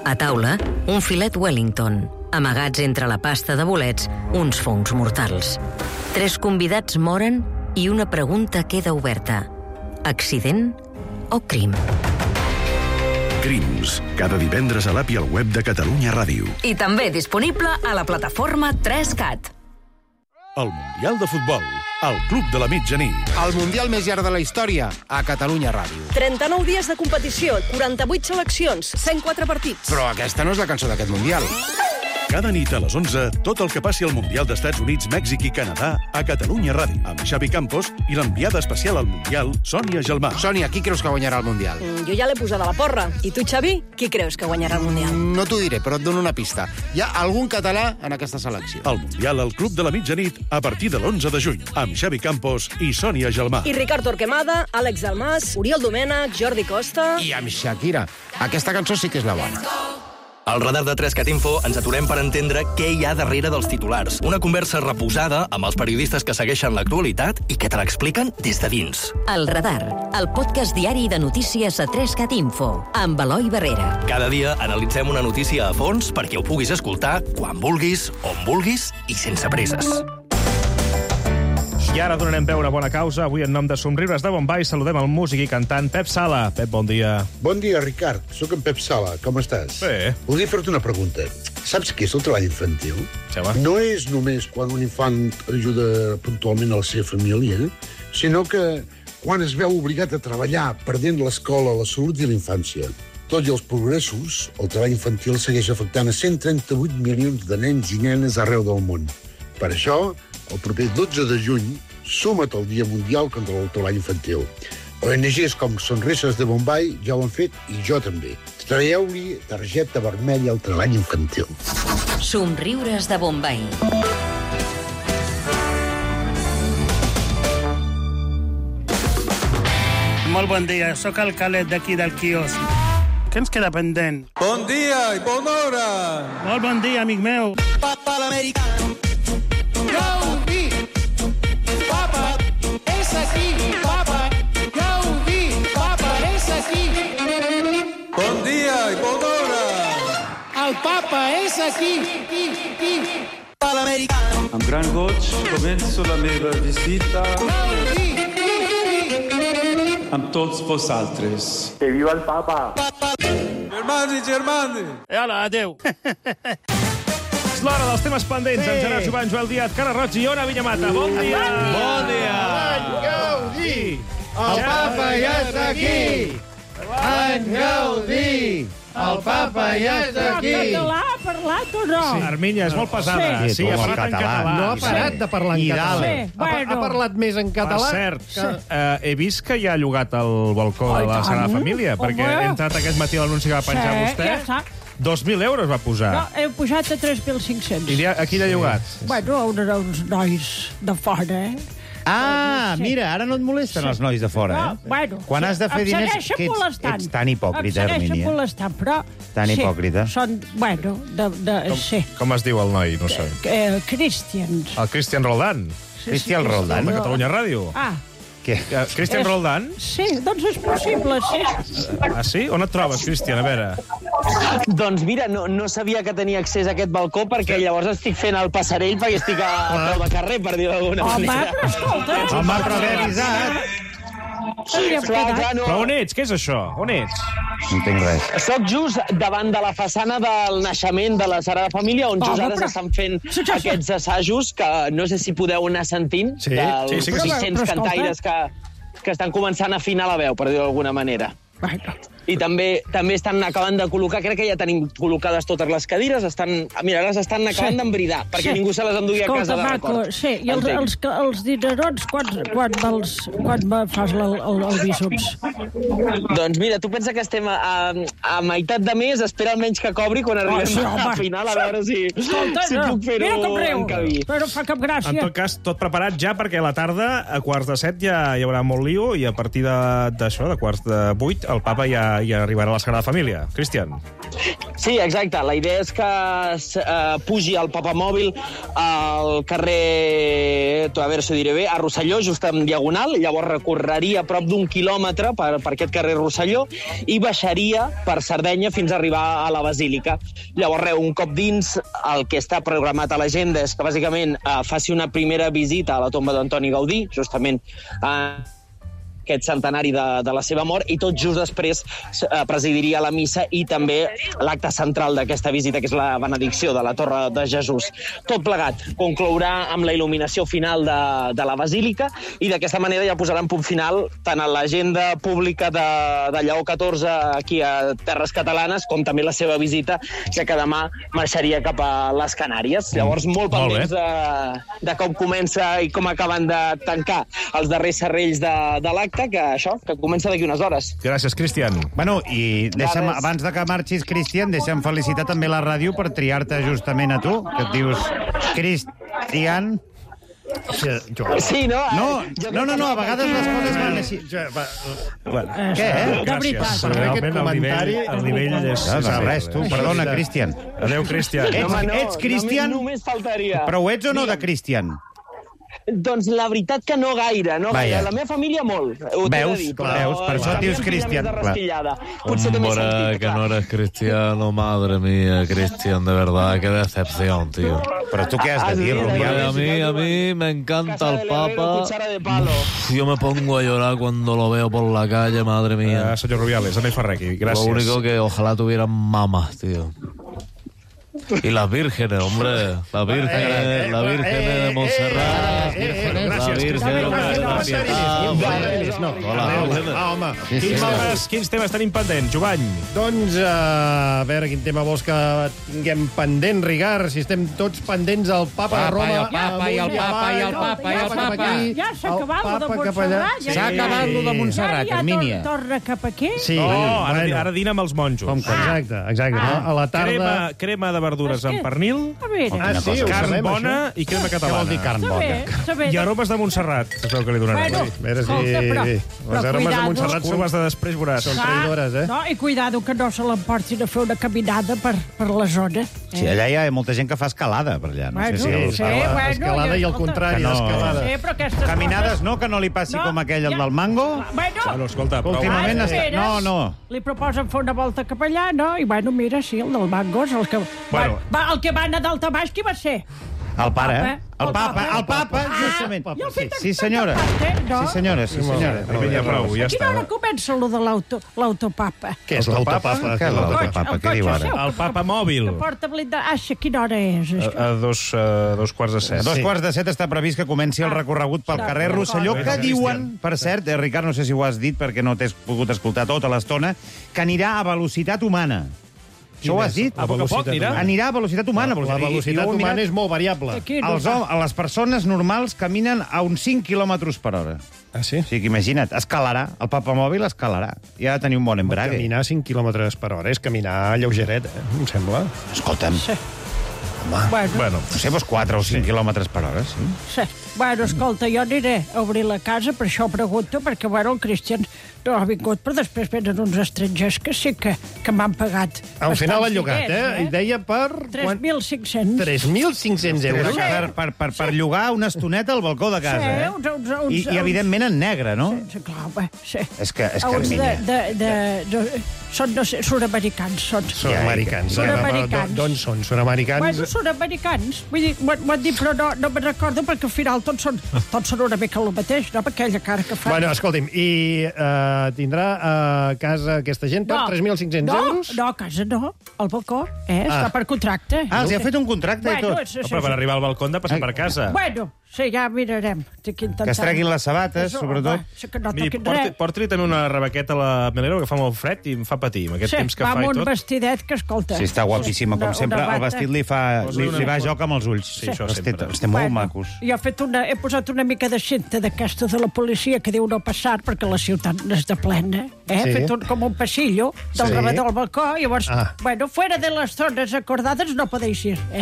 A taula, un filet Wellington. Amagats entre la pasta de bolets, uns fongs mortals. Tres convidats moren i una pregunta queda oberta. Accident o crim? Crims, cada divendres a l'app i al web de Catalunya Ràdio. I també disponible a la plataforma tres cat. El Mundial de Futbol, al Club de la Mitjanit. El Mundial més llarg de la història, a Catalunya Ràdio. trenta-nou dies de competició, quaranta-vuit seleccions, cent quatre partits. Però aquesta no és la cançó d'aquest Mundial. Cada nit a les onze, tot el que passi al Mundial d'Estats Units, Mèxic i Canadà a Catalunya Ràdio, amb Xavi Campos i l'enviada especial al Mundial, Sònia Gelmà. Sònia, qui creus que guanyarà el Mundial? Mm, jo ja l'he posada a la porra. I tu, Xavi, qui creus que guanyarà el Mundial? Mm, no t'ho diré, però et dono una pista. Hi ha algun català en aquesta selecció. El Mundial al Club de la Mitjanit a partir de l'onze de juny, amb Xavi Campos i Sònia Gelmà. I Ricard Torquemada, Àlex Dalmas, Oriol Domènech, Jordi Costa... I amb Shakira. Aquesta cançó sí que és la bona. Al radar de tres cat info ens aturem per entendre què hi ha darrere dels titulars. Una conversa reposada amb els periodistes que segueixen l'actualitat i que te l'expliquen des de dins. El radar, el podcast diari de notícies a tres cat info, amb Eloi Barrera. Cada dia analitzem una notícia a fons perquè ho puguis escoltar quan vulguis, on vulguis i sense presses. I ara donarem peu a una bona causa. Avui, en nom de Somriures de Bombay, saludem el músic i cantant Pep Sala. Pep, bon dia. Bon dia, Ricard. Soc en Pep Sala. Com estàs? Bé. Voldria fer-te una pregunta. Saps què és el treball infantil? Sí, va. No és només quan un infant ajuda puntualment a la seva família, sinó que quan es veu obligat a treballar perdent l'escola, la salut i la infància. Tot i els progressos, el treball infantil segueix afectant a cent trenta-vuit milions de nens i nenes arreu del món. Per això, el proper dotze de juny, suma't al Dia Mundial contra el Treball Infantil. O N Ges com Sonrises de Bombay ja ho han fet i jo també. Traieu-li targeta vermella al treball infantil. Somriures de Bombay. Molt bon dia, sóc el Calet d'aquí del quiosc. Què ens queda pendent? Bon dia i bona hora! Molt bon dia, amic meu. Papa l'americano. Gaudí. Papa és aquí. Papa. Gaudí. Papa és aquí. Bon dia i bona hora. El papa és aquí. Aquí, aquí. Papa l'americano. Amb gran goig començo la meva visita amb tots vosaltres. Que viva el papa. Germani, germani. E ala, adeu. És l'hora dels temes pendents. En Gerard Jovan, Joel Díaz, Carles Roig i Ona Villamata. Bon dia! Bon dia! En Gaudí! El papa ja està aquí! En Gaudí! El papa ja està aquí! Però català ha parlat o no? Sí. Arminia, és molt pesada. Sí, sí ha parlat en català. No ha parat de parlar en català. Sí, Ha, bueno. ha parlat més en català. Per cert, que... eh, he vist que ja ha llogat el balcó Oh, de la i Sagrada tant. Família, perquè Home. he entrat aquest matí a l'anunci que va penjar Sí, vostè. ja està. dos mil euros va posar. No, he pujat a tres mil cinc-cents. I a qui l'ha llogat? Bueno, a uns, a uns nois de fora, eh? Ah, Sí. mira, ara no et molesten Sí. els nois de fora, No, eh? bueno, Quan has de fer em diners, segueixen que ets, molestant. ets tan hipòcrita, Em segueixen Hermínia. molestant, però... Tan sí, hipòcrita. Són, bueno, de, de, Com, sí, com es diu el noi? No sé. eh, Christians. El Cristian Roldán. Sí, Cristian sí, Roldán. De Catalunya Ràdio. Ah, Què? Eh, Cristian És- Roldán? sí, doncs és possible, sí. Ah, sí? On et trobes, Cristian? A veure. Doncs mira, no, no sabia que tenia accés a aquest balcó perquè llavors estic fent el passarell perquè estic a, a peu de carrer, per dir-ho d'alguna Home, manera. però escolta... Home, però bé avisat. Hauríem Clar, quedat. clar, no. Però on ets? Què és això? On ets? No entenc res. Soc just davant de la façana del naixement de la Sagrada Família, on just Home, ara però- s'estan fent Sí, sí, sí. aquests assajos, que no sé si podeu anar sentint, Sí, dels sí, sí que sí. sis-cents Però escolta. cantaires que, que estan començant a afinar la veu, per dir-ho d'alguna manera. Bueno, I també també estan acabant de col·locar, crec que ja tenim col·locades totes les cadires, estan, mira, les estan acabant Sí. d'embridar, perquè sí. ningú se les endugui a Escolta, casa de maco, record. sí, i els, Entenc. els, els dinerons, quan, quan, me'ls, quan me fas el, el, el bíceps? Doncs mira, tu pensa que estem a, a, a meitat de mes, espera almenys que cobri quan arribem sí, home. a final, a veure si, Escolta, si no, puc mira com fer-ho riu, encabir. però no fa cap En gràcia. tot cas, tot preparat ja, perquè a la tarda, a quarts de set, ja hi haurà molt lío, i a partir de- d'això, de, de quarts de vuit, el papa ja i arribarà a la Sagrada Família. Cristian. Sí, exacte. La idea és que eh, pugi el papamòbil al carrer, a veure si ho diré bé, a Rosselló, just en diagonal, llavors recorreria prop d'un quilòmetre per, per aquest carrer Rosselló i baixaria per Sardenya fins a arribar a la Basílica. Llavors, res, un cop dins, el que està programat a l'agenda és que, bàsicament, eh, faci una primera visita a la tomba d'Antoni Gaudí, justament eh, aquest centenari de, de la seva mort, i tot just després eh, presidiria la missa i també l'acte central d'aquesta visita, que és la benedicció de la Torre de Jesús. Tot plegat conclourà amb la il·luminació final de, de la Basílica i d'aquesta manera ja posaran punt final tant a l'agenda pública de, de Lleó catorze aquí a Terres Catalanes com també la seva visita, ja que demà marxaria cap a les Canàries. Llavors, molt pendents de, de com comença i com acaben de tancar els darrers serrells de, de l'acte, que això, que comença d'aquí unes hores. Gràcies, Cristian. Bueno, i deixa'm, abans de que marxis, Cristian, deixa'm felicitar també la ràdio per triar-te justament a tu, que et dius Cristian. Sí, no? No, no, no, no, a vegades les coses van així. Bueno, què, eh? De veritat. Gràcies. Realment, el nivell, el nivell és... No, no, res, tu, perdona, Cristian. Adéu, Cristian. Ets, Home, no, ets Cristian? Només faltaria. Però ho ets o no de Cristian? Doncs la veritat que no gaire, no gaire. Vaya. La meva família molt. Ho Veus? Dir, Clar, veus? Per això et dius Cristian. Hombre, que no eres cristiano, madre mía, Cristian, de verdad, qué decepción, tío. Pero tú qué has de decir, Rubiales. A mí, a mí me encanta el Papa. Uf, yo me pongo a llorar cuando lo veo por la calle, madre mía. Uh, señor Rubiales, Andrés Ferrequi, gracias. Lo único que ojalá tuvieran mamas, tío. Y las vírgenes, hombre. Las vírgenes, la Virgen de Montserrat. La Virgen de la Pietat. Hola, ah, home. Quins, temes, quins temes tenim pendents, Jovany? Doncs, uh, a veure, quin tema vols que tinguem pendent, Ricard? Si estem tots pendents al Papa de Roma... el Papa, i el Papa, i el Papa, i el Papa. Ja s'ha acabat lo de Montserrat. S'ha acabat lo de Montserrat, Hermínia. Ja torna cap aquí? Sí. No, ara, bueno. ara dina amb els monjos. Com que, exacte, exacte. Ah. A la tarda... Crema, crema de verdures amb pernil, Ah, sí, carn bona i crema catalana. Què vol dir carn bona? I aromes de Montserrat, es veu que li donarem. Bueno, a veure si... escolta, però- Les però aromes de cuidado. Montserrat són... Curves de després veuràs. Són traïdores, eh? No, i cuidado que no se l'emportin a fer una caminada per, per la zona. Eh? Sí, allà hi ha molta gent que fa escalada, per allà. No Bueno, sé si... sí, Escalada, bueno, escalada i el escolta. contrari Que no. d'escalada. Sí, però aquestes Caminades coses... no, que no li passi No, com aquell ja- del mango. Bueno, Bueno, escolta, prou. Últimament Ah, està... esperes? No, no. Li proposen fer una volta cap allà, no? I bueno, mira, sí, el del mango és el que... Bueno. Va, el que va anar d'alta baix, qui va ser? El pare, eh? El El papa, papa. el papa, Ah, justament. i el fet Sí, senyora. no? Sí, senyora, sí, senyora. Ja prou, ja A quina està. hora comença lo de l'auto- l'autopapa? Què és l'autopapa? Què és l'autopapa? El Què diu cotxe ara? seu. El papa mòbil. Que porta blindat... Ah, sí, quina hora és? A, això? a, dos, a dos quarts de A set. dos quarts de set està previst que comenci el recorregut pel Ah, carrer d'acord. Rosselló, que Cristian. diuen, per cert, eh, Ricard, no sé si ho has dit perquè no t'has pogut escoltar tota l'estona, que anirà a velocitat humana. Això ho has dit? A poc a poc anirà? Anirà a velocitat humana. La velocitat humana és molt variable. Aquí no Els, fa. hom- les persones normals caminen a uns cinc quilòmetres per hora. Ah, sí? O sigui que imagina't, escalarà. El papamòbil escalarà. I ha de tenir un bon embrague. Caminar cinc quilòmetres per hora és caminar lleugeret, eh? Em sembla. Escolta'm, Sí. home, Bueno, Bueno, no sé, doncs quatre o cinc quilòmetres per hora, sí. sí. Bueno, escolta, jo aniré a obrir la casa, per això ho pregunto, perquè, bueno, el Cristian no ha vingut, però després venen uns estrangers que sí que, que m'han pagat. Al final bastants ha llogat, diners, eh? I deia per... tres mil cinc-cents. tres mil cinc-cents euros. Per, per, per, per llogar una estoneta al balcó de casa, Sí, eh? uns- uns- uns- I, I, evidentment, en negre, no? Sí, clar, bé, sí. És que, és que Uns de, Hermínia... de, de, de, són, no sé, sud-americans, són. Són americans. Són eh? americans. D'on són? Són americans? Bueno, són americans. Vull dir, m'ho m'ho han dit, però no, no me'n recordo, perquè al final tots són, tots són una mica el mateix, no? Per aquella cara que fan. Bueno, escolti'm, i uh, tindrà a casa aquesta gent per No. tres mil cinc-cents no, euros? No, a casa no. Al balcó, eh? Ah. Està per contracte. Ah, els hi ha fet un contracte bueno, i tot. és- és- però per arribar al balcó han de passar per casa. Bueno, sí, ja mirarem. Que Que es treguin les sabates, Això, sobretot. home, sí que no Miri, toquin porti, res. porti també una rebequeta a la Melero, que fa molt fred i em fa patir, amb aquest Sí, temps que va fa i amb un tot. vestidet que, escolta... Sí, està guapíssima, com una- sempre. una El bata. vestit li, fa, Posa li, una li va a foto. joc amb els ulls. Sí, això Els té, sempre. els té molt macos. Jo he, fet una, he posat una mica de cinta d'aquesta de la policia que diu no passar perquè la ciutat és de plena. Eh? He Sí. fet un, com un passillo del Sí. rebedor al balcó. Llavors, Ah. bueno, fuera de les zones acordades no podéis ir. Eh?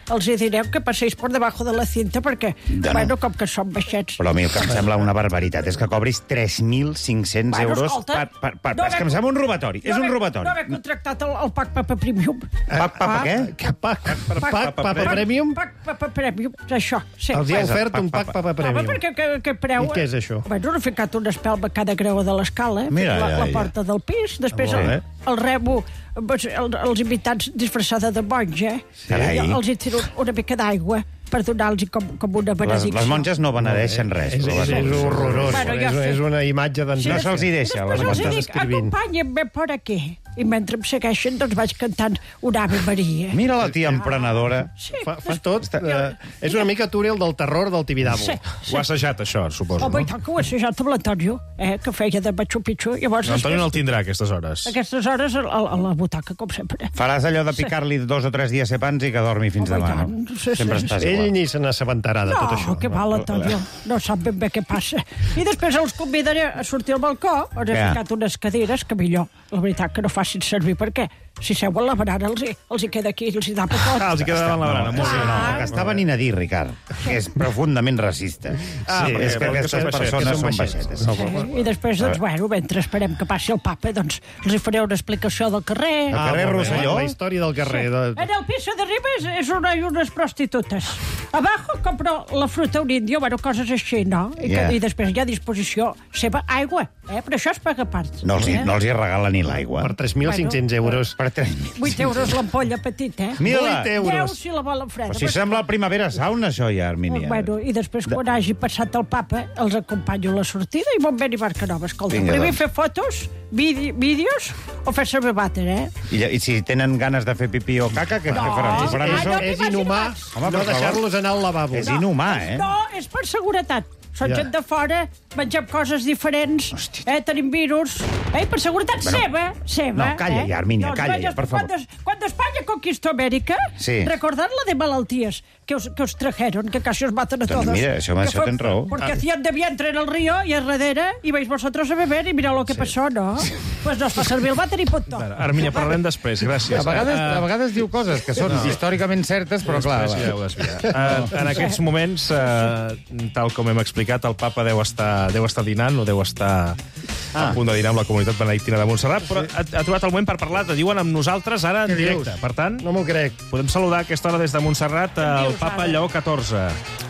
els hi direu que passéis per debajo de la cinta perquè, no. bueno, com que són baixets. Però a mi el que em sembla una barbaritat és que cobris tres mil cinc-cents Bueno, euros escolta, per, per, per, no és que em sembla un robatori, és un robatori. No haver contractat el, el Pac Papa Premium. Pac Papa què? Que Pac Papa Premium? Pac Papa Premium, això. Sí. Els hi ha ofert un Pac Papa Premium. Home, perquè que, que preu... I què és això? Bueno, he ficat una espelma a cada greu de l'escala, eh? Mira, la, ja, la ja. porta del pis, després Molt el, bé. el rebo els, els invitats disfressada de monja, eh? Carai. I els hi tiro una mica d'aigua per donar-los com, com una Les, benedicció. les monges no benedeixen res. És, és, és horrorós. Bueno, ja és, sé. és una imatge d'en... No se'ls hi deixa, les Després els monges. hi dic, acompanya'm-me per aquí. I mentre em segueixen, doncs vaig cantant una Ave Maria. Mira la tia emprenedora. Sí. Fa, fa tot. Eh, és una mica túnel del terror del Tibidabo. Sí, Ho ha assajat, això, suposo, Home, i no? tant que ho he assajat amb l'Antonio, eh, que feia de Machu Picchu. Llavors, L'Antonio no el després, tindrà a aquestes hores. a aquestes hores, a, a, a la butaca, com sempre. Faràs allò de picar-li dos o tres dies sepans i que dormi fins Home, i demà, tant. no? Sí, sí, Sempre sí. estàs Ell igual. ni se n'assabentarà de tot això. No, que va l'Antonio. No sap ben bé què passa. I després els convidaré a sortir al balcó, on he Què? ficat unes cadires que millor, la veritat, que no facin servir, perquè si seuen la barana els hi, els hi queda aquí, els hi tapa tot. Ah, els hi queda davant la barana. Molt bé. No, el que està venint a dir, Ricard, que és profundament racista. Ah, Sí, perquè és que vol que aquestes són baixetes, persones que són són baixetes. Sí, I després, doncs, bueno, mentre esperem que passi el papa, doncs els hi faré una explicació del carrer. El carrer molt bé. Rosselló? La història del carrer. Sí. De... En el piso de arriba és, és una i unes prostitutes. Abajo compro la fruta a un indio, bueno, coses així, no? I, Yeah. que, i després hi ha a disposició seva aigua, eh? Però això es paga a part. No els, hi, eh? no els hi regala ni l'aigua. Per tres mil cinc-cents euros. Per tres mil. vuit euros l'ampolla petita, eh? Mira-la. vuit euros. deu si la volen freda. Però si sembla el Primavera Sound, això, ja, Armínia. Bueno, i després, quan hagi passat el papa, els acompanyo a la sortida i bon vent i barca nova. Escolta, Vinga, primer doncs. fer fotos, vídeo, vídeos o fer servir vàter, eh? I, I si tenen ganes de fer pipí o caca, què, No, què faran? és- Faran és- això? no És inhumà Home, no per favor. deixar-los anar al lavabo. És inhumà, eh? No, és per seguretat. Són Ja. gent de fora, mengem coses diferents, Hòstia. eh, tenim virus, eh, per seguretat Bueno, seva, seva. no, calla eh? ja, Armínia, Doncs, calla vaja, ja, per favor. Cuando, cuando España conquistó América, Sí. recordad-la de malaltías que os, que os trajeron, que casi os matan a Doncs todos. mira, això- Que això fue tens raó. Porque Ah. hacían de vientre en el río y en redera, y vais vosotros a beber y mira lo que pasó, ¿no? Pues no es fa servir el váter i punto. Armínia, parlarem després. Gràcies. A vegades, Eh, a vegades diu coses que són històricament certes, però clar... Després ja ho desvia. Uh, en aquests moments, uh, tal com hem explicat, el papa deu estar, deu estar dinant o deu estar ah. a punt de dinar amb la comunitat benedictina de Montserrat, però ha, ha trobat el moment per parlar, te diuen, amb nosaltres ara en Què directe. dius? Per tant, No m'ho crec. podem saludar a aquesta hora des de Montserrat al dius, papa ara? Lleó catorze.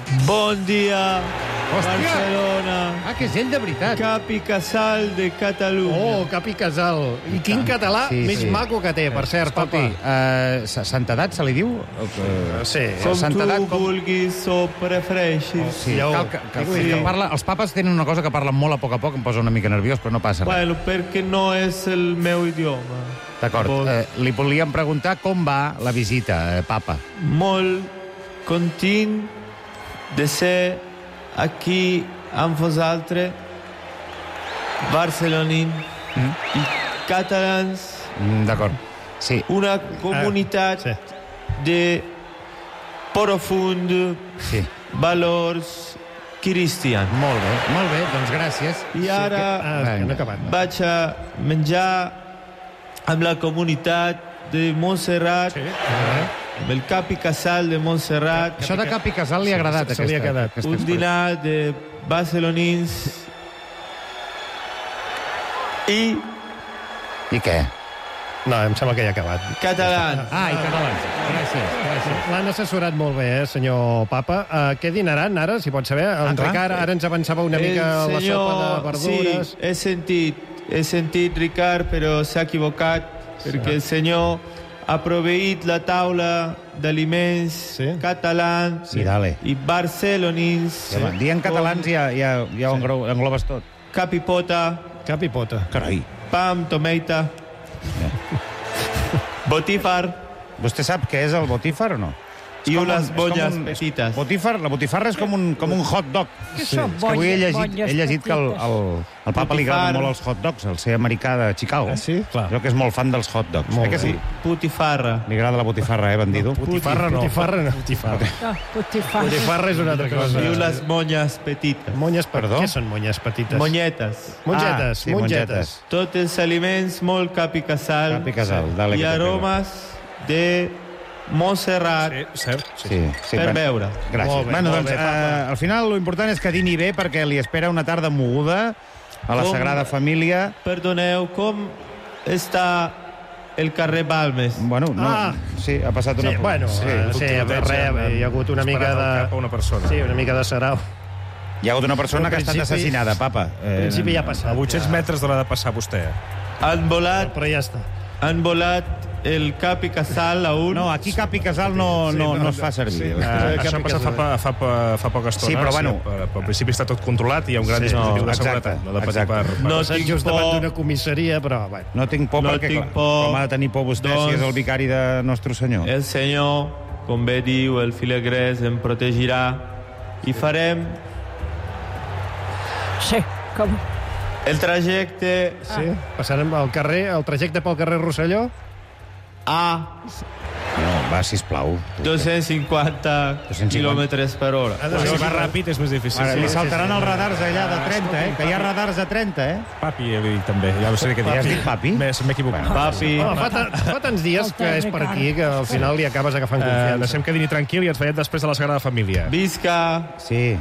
Bon dia, Barcelona. Ah, que és ell de veritat. Capi Casal de Catalunya. Oh, Capi Casal. I quin català Sí, més sí. maco que té, per cert, Escolti, papa. uh, santedat se li diu? Uh, Sí. Com santedat, tu com- vulguis o prefereixis. Sí, Lleó. cal que, que, Sí. que parla, els papes tenen una cosa que parlen molt a poc a poc, em posa una mica nerviós, però no passa res. Bueno, perquè no és el meu idioma. D'acord, Vol- eh, li volíem preguntar com va la visita, eh, papa. Molt content de ser aquí amb vosaltres, barcelonins Mm. i catalans, Mm, D'acord, sí. una comunitat sí. de profund Sí. valors cristians. Molt bé, molt bé, doncs gràcies. I ara Ah, que no ha acabat. vaig a menjar amb la comunitat de Montserrat, Sí. amb el Capi Casal de Montserrat, Això de Cap i Casal li ha agradat, se- se li ha aquesta, quedat. aquesta un expressió. dinar de barcelonins i I què? No, em sembla que ja ha acabat. catalans. Ah, i catalans. Gràcies, gràcies. L'han assessorat molt bé, eh, senyor Papa. Uh, què dinaran ara, si pot saber? En clar. Ricard ara ens avançava una mica la sopa de verdures. Sí, he sentit, he sentit, Ricard, però s'ha equivocat, perquè el senyor ha proveït la taula d'aliments Sí. catalans Sí, dale. i barcelonins. Sí, home, dient catalans ja, ja, ja ho engro- englobes tot. Capipota, Cap i pota. Carai. pam, tomeita, botífar Vostè sap què és el botífar o no? i com unes un- és bolles com un- petites. Botífar, la botifarra és com un, com un hot dog. Què són És que avui he bolles- llegit, bolles he llegit que el, el, el papa li agrada Botifar. molt els hot dogs, el ser americà de Chicago. Ah, sí? Clar. Crec que és molt fan dels hot dogs. Molt eh que bé. sí? Putifarra. Li agrada la botifarra, eh, bandido? Botifarra no. Botifarra no. Botifarra. No, botifarra. Botifarra és una altra cosa. I unes monyes petites. Monyes, perdó? Perdó? Què són monyes petites? Monyetes. Mongetes, Ah, sí, mongetes. mongetes. Tots els aliments molt capicasal Cap i casal, dale, i que te aromes de Montserrat. Sí, cert. Sí, sí, per bueno, veure. Gràcies. Molt bé, bueno, molt doncs, bé, eh, al final, lo important és que dini bé, perquè li espera una tarda moguda a la Com? Sagrada Família. Perdoneu, com està el carrer Balmes? Bueno, no, Ah. sí, ha passat una... Sí, bueno, sí, sí, res, hi ha hagut una mica de... Cap a una persona. Sí, una mica de sarau. Hi ha hagut una persona Al que ha estat principi- assassinada, papa. Al principi ja ha passat. A vuit-cents ja. metres de l'ha de passar vostè. Han volat, Però ja està. han volat el cap i casal a un... No, aquí cap i casal no, no, no es fa servir. Sí. Uh, això ha passat fa, fa, fa, fa poca estona. Sí, però bueno. O sigui, per, per principi està tot controlat i hi ha un gran Sí, dispositiu no, de exacte, seguretat. No de patir exacte. per, per... No Passat tinc just davant por. d'una comissaria, però... Bueno. No tinc por No perquè, tinc clar, por. com ha de tenir por vostè Doncs- si és el vicari de Nostre Senyor? El Senyor, com bé diu, el filagrès em protegirà i farem Sí, com... el trajecte Sí, passarem al carrer, el trajecte pel carrer Rosselló. a No, va, sisplau. dos-cents cinquanta quilòmetres per hora. Però si va ràpid és més difícil. Ara, Sí, li sí, saltaran sí. els radars allà de trenta, eh? Que hi ha radars de trenta, eh? Papi, he dit també. Ja no sé què dir. Ja has dit papi? M'he m'he equivocat. Papi, Oh, fa, ta, fa tants dies que és per aquí que al final li acabes agafant Uh, confiança. deixem que dini tranquil i ens veiem després de la Sagrada Família. visca, Sí.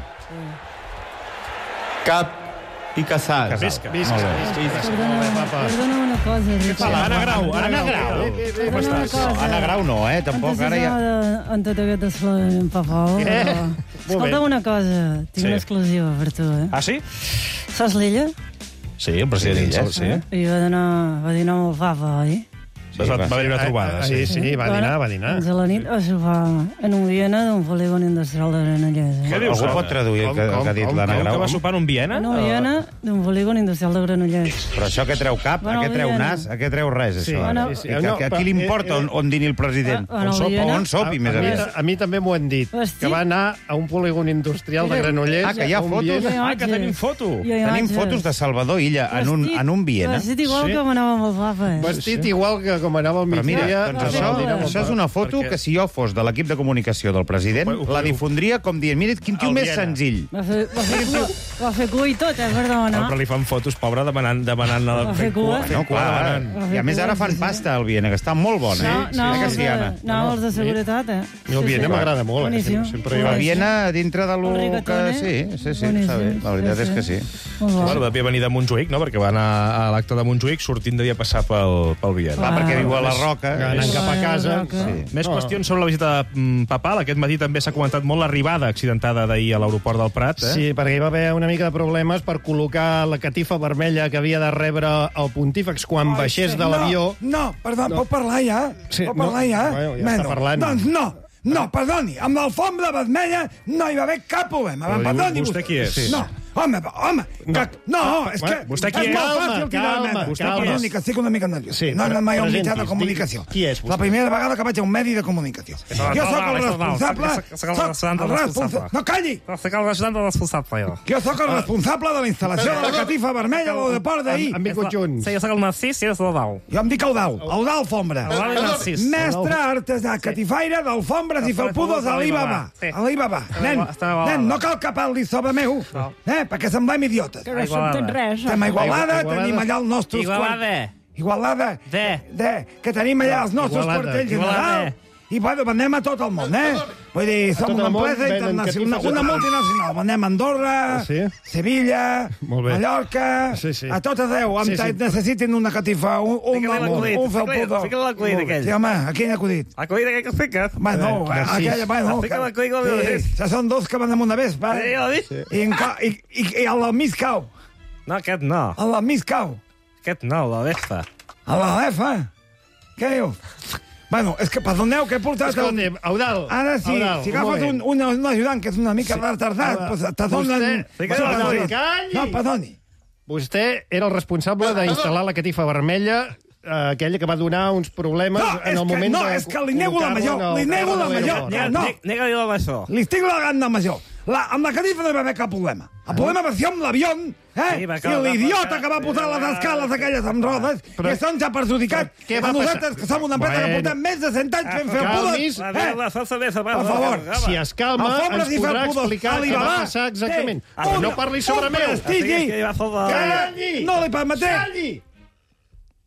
cap i casal. Visca. Visca, Molt bé. visca. Perdona, perdona una cosa, Richard. Anna Grau, Anna Anna Grau. Grau. Com Perdona una estàs? cosa. Anna Grau no, eh? Tampoc, Antes ara de, ja... de, en tot aquest esclariment, per favor. Què? Però... Moment. Escolta una cosa, tinc Sí. una exclusiva per tu, eh? Ah, sí? Saps l'Illa? Sí, el president. Sí, Sí. I va dinar, va dinar amb el papa, oi? Va, va, va venir una trobada, Sí, sí. sí, va dinar, va dinar. Doncs a la nit va sopar en un Viena d'un polígon industrial de Granollers. Eh? Què dius, Algú home? pot traduir el que, el que ha dit Com, l'Anna Com que Grau? va sopar en un Viena? En un Viena d'un polígon industrial de Granollers. Però això que treu cap? Bueno, A què treu Viena. nas? A què treu res, Sí, això? bueno, I sí, que- no, que a però- qui li importa eh, on, on dini el president? Ah, On bueno, sopi, Viena. on sopi, més a, mi, aviat. a mi també m'ho han dit, Hosti. que va anar a un polígon industrial de Granollers. Ah, que hi ha a un fotos? Viena. Ah, que tenim foto. Hi ha Tenim imatges. fotos de Salvador Illa en un, en un Viena. Vestit igual Sí. que anava amb el papa. Eh? Vestit igual que com anava al Però mira, migdia. doncs Ah, això, sí, això és una foto Perquè- que si jo fos de l'equip de comunicació del president, Ho- ho- la difondria com dient, mira, quin tio El més Viena. senzill. Va fer, va fer, cua, va fer cua i tot, eh, per No, demanar. però li fan fotos, pobre, demanant, demanant la Va fer cua. No, clar, Va fer i a més ara cua, fan sí, sí. pasta al Viena, que està molt bona. No, eh? no, Eh que els sí, de, Anna? no, els de seguretat, eh? I el Viena m'agrada molt, eh? Boníssim. Sempre hi La va. Viena, dintre de lo El que... rigatone. Sí, sí, sí, Boníssim. està bé. La veritat Sí, és que sí. sí. Molt bo. Bueno, devia venir de Montjuïc, no? Perquè va anar a l'acte de Montjuïc, sortint devia passar pel, pel Viena. Clar, perquè viu a la Roca. Anant cap a casa. Sí. Més No. qüestions sobre la visita mm, papal. Aquest matí també s'ha comentat molt l'arribada accidentada d'ahir a l'aeroport del Prat. Eh? Sí, perquè hi va haver una mica de problemes per col·locar la catifa vermella que havia de rebre el pontífex quan baixés de l'avió. No, perdó, no. Pot parlar ja? Sí, pot no. parlar ja? Bueno, ja està parlant. Doncs no, no, perdoni, amb l'alfombra vermella no hi va haver cap problema. Però Perdoni vostè qui és? No, home, home, No. que, no, és que Bueno, vostè qui és és? molt Calma, fàcil tirar calma, merda. vostè qui Perdoni, és? que estic una mica nerviós. Sí, no he anat mai a un mitjà de presentis, comunicació. digui, qui és vostè? La primera vegada que vaig a un medi de comunicació. Jo sóc el responsable... Soc el responsable... No, calli! Soc el responsable, jo. Jo sóc el responsable de la instal·lació de la catifa vermella a l'aeroport d'ahir. Han vingut junts. Sí, jo sóc el Narcís i és l'Odau. Jo em dic Eudal, Eudal Alfombra. Eudal i Narcís. Mestre artesà, catifaire d'alfombres i felpudos a l'Alibaba. Sí. A l'Alibaba. Nen, Estem a Igualada. nen, no cal que parlis sobre meu, eh, perquè semblem idiotes. Que no s'entén res. Estem a Igualada, Igualada. tenim allà els nostres... Igualada. quart- Igualada. De. De. Que tenim allà els nostres Igualada. quartells Igualada. generals. I bueno, venem a tot el món, eh? Vull dir, som tot una el món empresa venen internacional, catifes una a tot. multinacional. Venem a Andorra, Sí? Sevilla, Molt bé. Mallorca, Sí, sí. a tot arreu. Sí, Sí, sí. sí. Necessitin una catifa, un, un, Fica-li un, l'acudit, un fica-li- felpudo. fica-li l'acudit aquell. Sí, home, a quin acudit? L'acudit aquell que expliques. Bueno, Eh, Narcís. aquella, bueno... Fica que- l'acudit com el sí, Narcís. ja són dos que van amb una vespa. Sí, ja ho dic. I, en ca, i, i, i a la mig cau. No, aquest no. A la mig cau. Aquest no, la vespa. A la lefa. Què dius? Bueno, és que, perdoneu, que he portat... Escolta'm, Eudal. Ara sí, Eudal, si agafes un, un, un ajudant que és una mica Sí. retardat, Ara, pues te donen... vostè- Bueno, Calli! No, perdoni. Vostè era el responsable d'instal·lar la catifa vermella, eh, aquella que va donar uns problemes No, en és el que, moment no, de és que li nego la col·locar-la major, en el li nego la terra de major. l'aeroport. No. Nega-li la major. Li estic negant la major. La, amb la catifa no hi va haver cap problema. El problema va ser amb l'avió, eh? Sí, va I acabar- l'idiota que va posar les escales aquelles amb rodes, Però- que això ens ha perjudicat. Què A va nosaltres, passar? que som una empresa que Bueno. portem més de cent anys fent calmis. felpudes, La eh? la salsa de esa. Per favor, Si es calma, Alfombres ens i podrà felpudos. explicar què Alibaba va passar exactament. té Però un- no parli sobre un meu. prestigi Que va fer que la... no li permetré. Calli!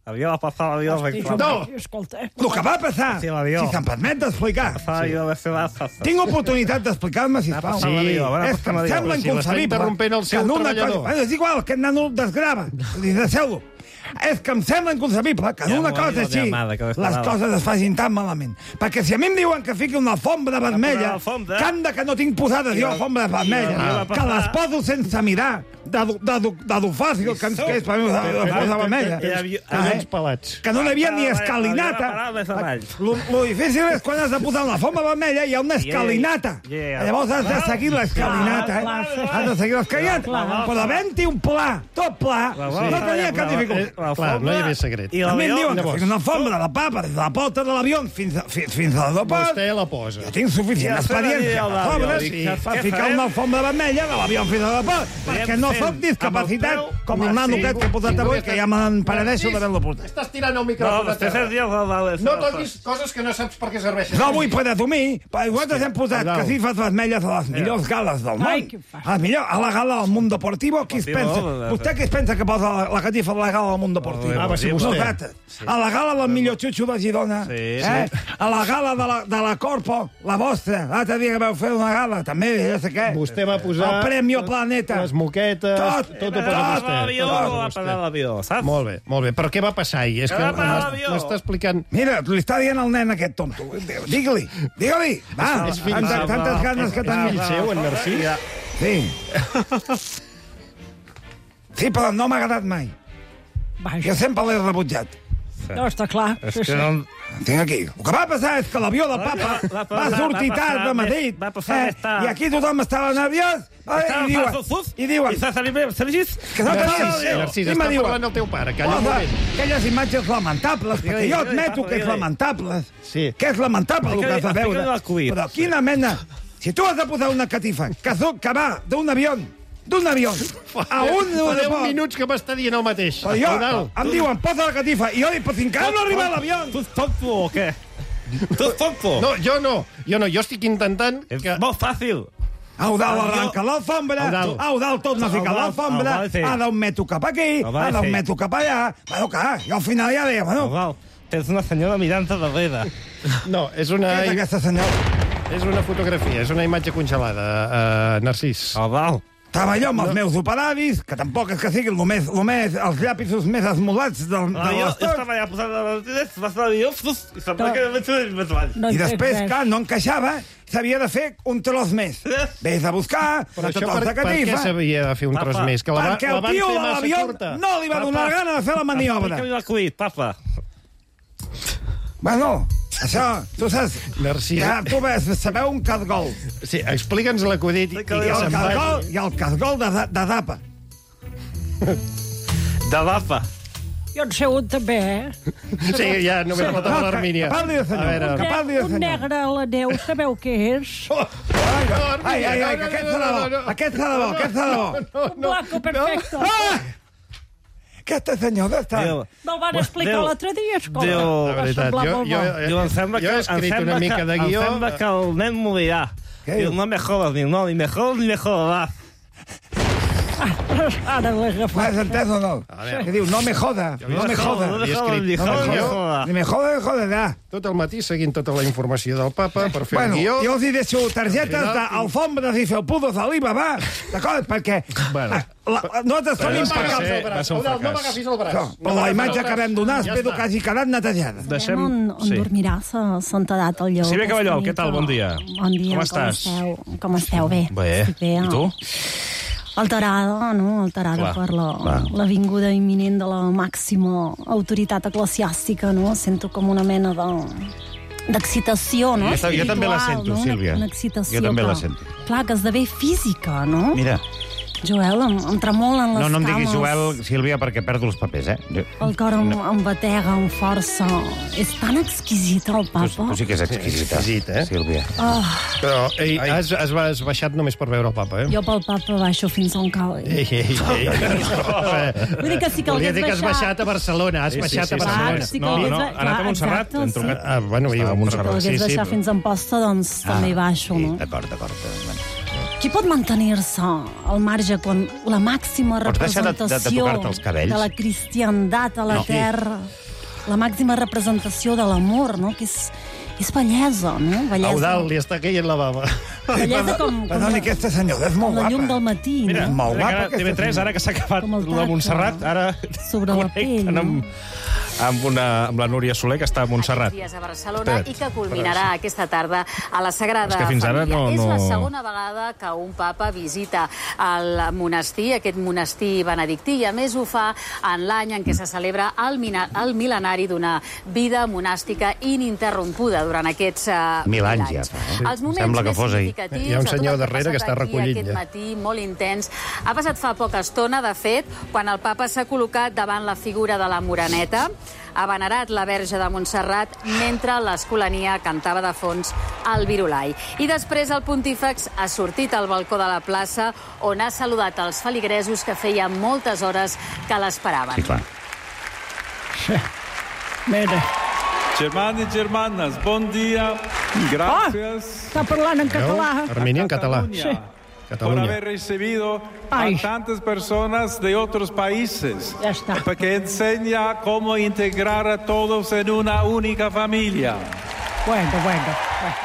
Havia de passar l'avió. No! Escolta. El que va passar, Sí, l'avió. si se'm permet d'explicar, Sí. tinc oportunitat d'explicar-me, sisplau. Sí. És que em sembla Si l'està inconcebible interrompent el seu que en una treballador. cosa... Bueno, és igual, aquest nano desgrava. Deixeu-lo. És que em sembla inconcebible que en Ja una m'ho ha cosa dit la així meva mare, que les desgrava. coses es facin tan malament. Perquè si a mi em diuen que fiqui una alfombra vermella, alfombra. que anda que no tinc posada jo alfombres vermelles, que les poso sense mirar, de, de, de, de lo fàcil que, que és per mi la alfombra vermella. Collons pelats. Que no hi havia ni escalinata. Lo, lo difícil és quan has de posar una alfombra vermella i hi ha una escalinata. Llavors has de seguir l'escalinata, eh? Has de seguir l'escalinata. Però havent-hi un pla, tot pla, no tenia cap dificultat. Clar, no hi havia secret. A mi em diuen que fica una alfombra de la papa des de la porta de l'avió fins, a, fins, fins a l'aeroport. Vostè la posa. Jo tinc suficient experiència a sobres per ficar una alfombra vermella de l'avió fins a l'aeroport, perquè no soc discapacitat com el nano aquest que he posat avui, que ja me'n penedeixo d'haver-lo portat. Estàs tirant el micròfon a terra. No toquis coses que no saps per què serveixen. No vull presumir, perquè nosaltres hem posat catifes vermelles a les millors gales del món. A, les millors, a la gala del Mundo Deportivo, qui es pensa? Vostè què es pensa que posa la, la catifa de la gala del Mundo Deportivo? Ah, va ser vostè. Nosaltres. A la gala del millor xutxo de Girona. Eh? A la gala de la, de la Corpo, la vostra. L'altre dia que vau fer una gala, també, ja sé què. Vostè va posar... El Premio Planeta. Les moquetes... Tot, tot ho posa vostè. L'avió, va parar l'avió, saps? Molt bé, molt bé. Però què va passar ahir? És que va parar l'avió. m'està explicant... Mira, li està dient el nen aquest tonto. Digue-li, digue-li. Va, És fill tantes, seu. tantes ganes que És tenia. fill seu, en Narcís? Sí. Sí, però no m'ha agradat mai. Jo sempre l'he rebutjat. No, està clar. És Sí, que sí. no... Tinc aquí. El que va passar és que l'avió del papa va- va- va sortir va tard passar de més- Madrid, va passar eh? més tard. I aquí tothom estava nerviós, eh? I diuen, i diuen, I s'ha salit bé, Sergis? que no tenia... Narcís, Narcís, I està me diuen, parlant el teu pare. Calla un posa moment. aquelles imatges lamentables, perquè Digue-li, jo digue-li, admeto papa, que és digue-li. lamentable, Sí. que és lamentable el que has de Explica-li veure. el Covid. Però quina mena... Si tu has de posar una catifa que, so- que va d'un avió, d'un avió, a un Fa deu aeroport, minuts que m'està dient el mateix. però jo, Eudald. em diuen, posa la catifa, i jo dic, però si encara no arriba l'avió. Tu ets tonto o què? Tu ets tonto? No, jo no. Jo no. Jo estic intentant... És Que... molt fàcil. Eudald arranca l'alfombra, Eudald. Eudald torna a ficar Eudald, l'alfombra, Eudald, sí. ha d'un metro cap aquí, Eudald, ha d'un sí. metro cap allà. Bueno, clar, i al final ja deia, bueno, Val, tens una senyora mirant-te darrere. No, és una... què és aquesta senyora? És una fotografia, és una imatge congelada, uh, Narcís. El Val. Estava jo amb els meus operavis, que tampoc és que siguin només, només els llapisos més esmolats del, de Jo l'estat. estava allà posant els diners, vas a l'avió, i sembla que vaig fer més avall. No I entenc després, res. clar, no encaixava, s'havia de fer un tros més. Vés a buscar, Però una això per, tota per què catifa, s'havia de fer un tros Papa, més? Que la, va- perquè la el van tio fer de massa l'avió curta. no li va donar gana de fer la maniobra. Explica-li l'acudit, papa. Bueno, això, tu saps, Narcís. ja, tu ves, sabeu un cargol. Sí, explica'ns l'acudit i I que el se'n cargol, vagi. i el cargol de, de Dapa. De l'Apa. Jo en sé un també, eh? Sí, ja només Sí. falta l'Armínia. Que parli de senyor, A veure, que parli de Un senyor. negre a la neu, sabeu què és? Ai, ai, ai, que aquest serà bo, aquest serà bo, aquest serà bo. Un blanco perfecto. Ah! Aquesta senyora està... Déu. Me'l van explicar Déu. l'altre dia, escolta. Déu. La Va veritat, semblar jo, molt jo, bo. Diu, em sembla jo que, he em escrit sembla una mica que, de guió. Em sembla que el nen morirà. Què Diu, diu? no me jodas, diu, no, ni me jodas ni me jodas. Ara l'he Ho agafat. has entès o no? Que diu, no me joda, no me joda. No me He jodas, escrit- ni no me jodas, ni jodas. jodas. Ni me joda, me joda, ja. Tot el matí seguint tota la informació del papa per fer Bueno, el guió. jo els hi deixo targetes d'alfombres i felpudos d'Alibaba, d'acord? Perquè Bueno. ah, la, la, nosaltres som Va ser- impecables. va ser un Eudald, no fracàs. m'agafis el braç. No, però la imatge que vam donar espero que hagi quedat netejada. Deixem... On, on Sí. dormirà sa santedat el lleó? Sí, bé, aquesta Cavalló, nit? què tal? Bon dia. Bon dia, Com estàs? esteu? Com esteu? Bé. Bé. Estic bé. I tu? Alterada, no? Alterada Clar, per la, clar. la vinguda imminent de la màxima autoritat eclesiàstica, no? Sento com una mena de d'excitació, no? Jo, jo Espiritual, també la sento, no? Sílvia. Una, una excitació Jo també que, la sento. Clar, que esdevé física, no? Mira, Joel, em, em tremolen les no, no em diguis cames. Joel, Sílvia, perquè perdo els papers, eh? Jo, El cor em, em batega amb força. És tan exquisit, el tu, papa. tu sí que és exquisita, Exquisit, eh? Sílvia. Oh, Però ei, has, has, has baixat només per veure el papa, eh? jo pel papa baixo fins on cal. Ei, ei, ei. Vull dir que sí que Volia hagués dir que has baixat... baixat a Barcelona, has Sí, sí, baixat sí, a sí, Barcelona. sí, sí que No, hagués no, ba- ha anat a clar, Montserrat, exacte, hem sí. trucat. Ah, bueno, Estava a jo... Montserrat. Que l'hagués Sí, sí, baixat però- fins a Amposta, doncs també hi baixo, no? D'acord, d'acord. Bueno. Qui pot mantenir-se al marge quan la màxima Pots deixar de- de- de representació tocar-te els cabells? de la cristiandat a la No. terra, la màxima representació de l'amor, no? Que és, és bellesa, no? Bellesa. Eudal, li està caient la bava. Bellesa com, com, Perdoni, aquesta senyora és molt com la llum guapa. del matí, Mira, no? Molt guapa, ara, T V tres, ara que s'ha acabat Com el la tacte. Montserrat, ara Sobre la pell, connecten no? amb, amb, una, amb la Núria Soler, que està a Montserrat. dies a Barcelona Espera't. i que culminarà aquesta tarda a la Sagrada És que fins ara Família. no- És la no- segona vegada que un papa visita el monestir, aquest monestir benedictí, i a més ho fa en l'any en què se celebra el, mina, el mil·lenari d'una vida monàstica ininterrompuda durant aquests uh, Mil anys ja fa, eh? Els moments Sembla que més fos ahir. significatius Hi ha un de tot senyor el que ha darrere que passat està aquí recollint, Aquest ja. matí molt intens. Ha passat fa poca estona, de fet, quan el papa s'ha col·locat davant la figura de la Moreneta, ha venerat la Verge de Montserrat mentre l'Escolania cantava de fons el Virolai. I després el pontífex ha sortit al balcó de la plaça on ha saludat els feligresos que feia moltes hores que l'esperaven. Sí, clar. Mira, Germans i germanes, bon dia. Gracias. està parlant en català. Armini en català. Cataluña, Sí. por Catalunya. haber recibido Ay. a tantas personas de otros países. Ya está. Porque enseña cómo integrar a todos en una única familia. Bueno, bueno, bueno.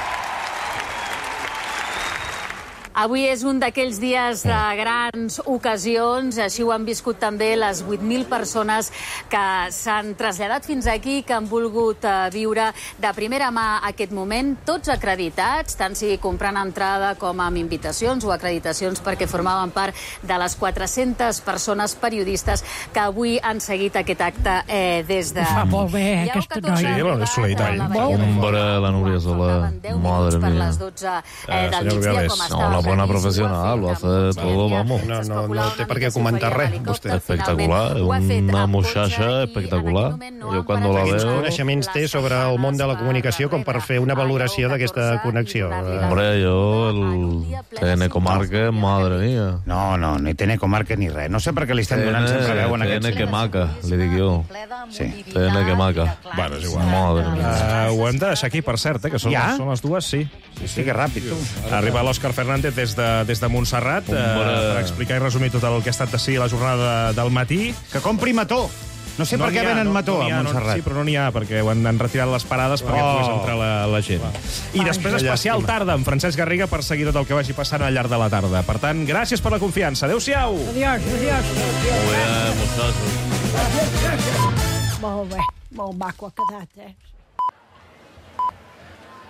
Avui és un d'aquells dies de grans ocasions, així ho han viscut també les vuit mil persones que s'han traslladat fins aquí, que han volgut eh, viure de primera mà aquest moment, tots acreditats, tant sigui comprant entrada com amb invitacions o acreditacions, perquè formaven part de les quatre-centes persones periodistes que avui han seguit aquest acte eh, des de... Fa molt bé, Hi ha aquesta catorze noia. Sí, bueno, és solidari. Hombre, la Núria Soler. Madre per mía. les dotze eh, Eh, del senyor migdia, Rubiales, com No, estava una buena previst. profesional, lo hace todo, vamos. No, no, no té per què comentar res, vostè. Espectacular, una muchacha espectacular. Jo quan la Quins veo... coneixements té sobre el món de la comunicació com per fer una valoració d'aquesta connexió? Hombre, yo el T N Comarca, madre mía. No, no, ni T N Comarca ni res. No sé per què li estan donant sempre veu en T N aquests... que maca, li dic jo. Sí. T N que maca. Bueno, és igual. Madre mía. Uh, ho hem de deixar aquí, per cert, eh, que són, Ja? són les dues, sí. Sí, sí, que ràpid, tu. Arriba l'Òscar Fernández des de, des de Montserrat eh, Hombre. per explicar i resumir tot el que ha estat de sí la jornada de, del matí. Que compri mató. No sé per n'hi què ha, venen no, mató no n'hi ha, a Montserrat. No, sí, però no n'hi ha, perquè ho han, han retirat les parades perquè Oh. pogués entrar la, la gent. I després que especial llàstima. tarda amb Francesc Garriga per seguir tot el que vagi passant al llarg de la tarda. Per tant, gràcies per la confiança. Adéu-siau! Adiós, adiós. Muy bien, muchachos. Molt bé, molt maco ha quedat, eh?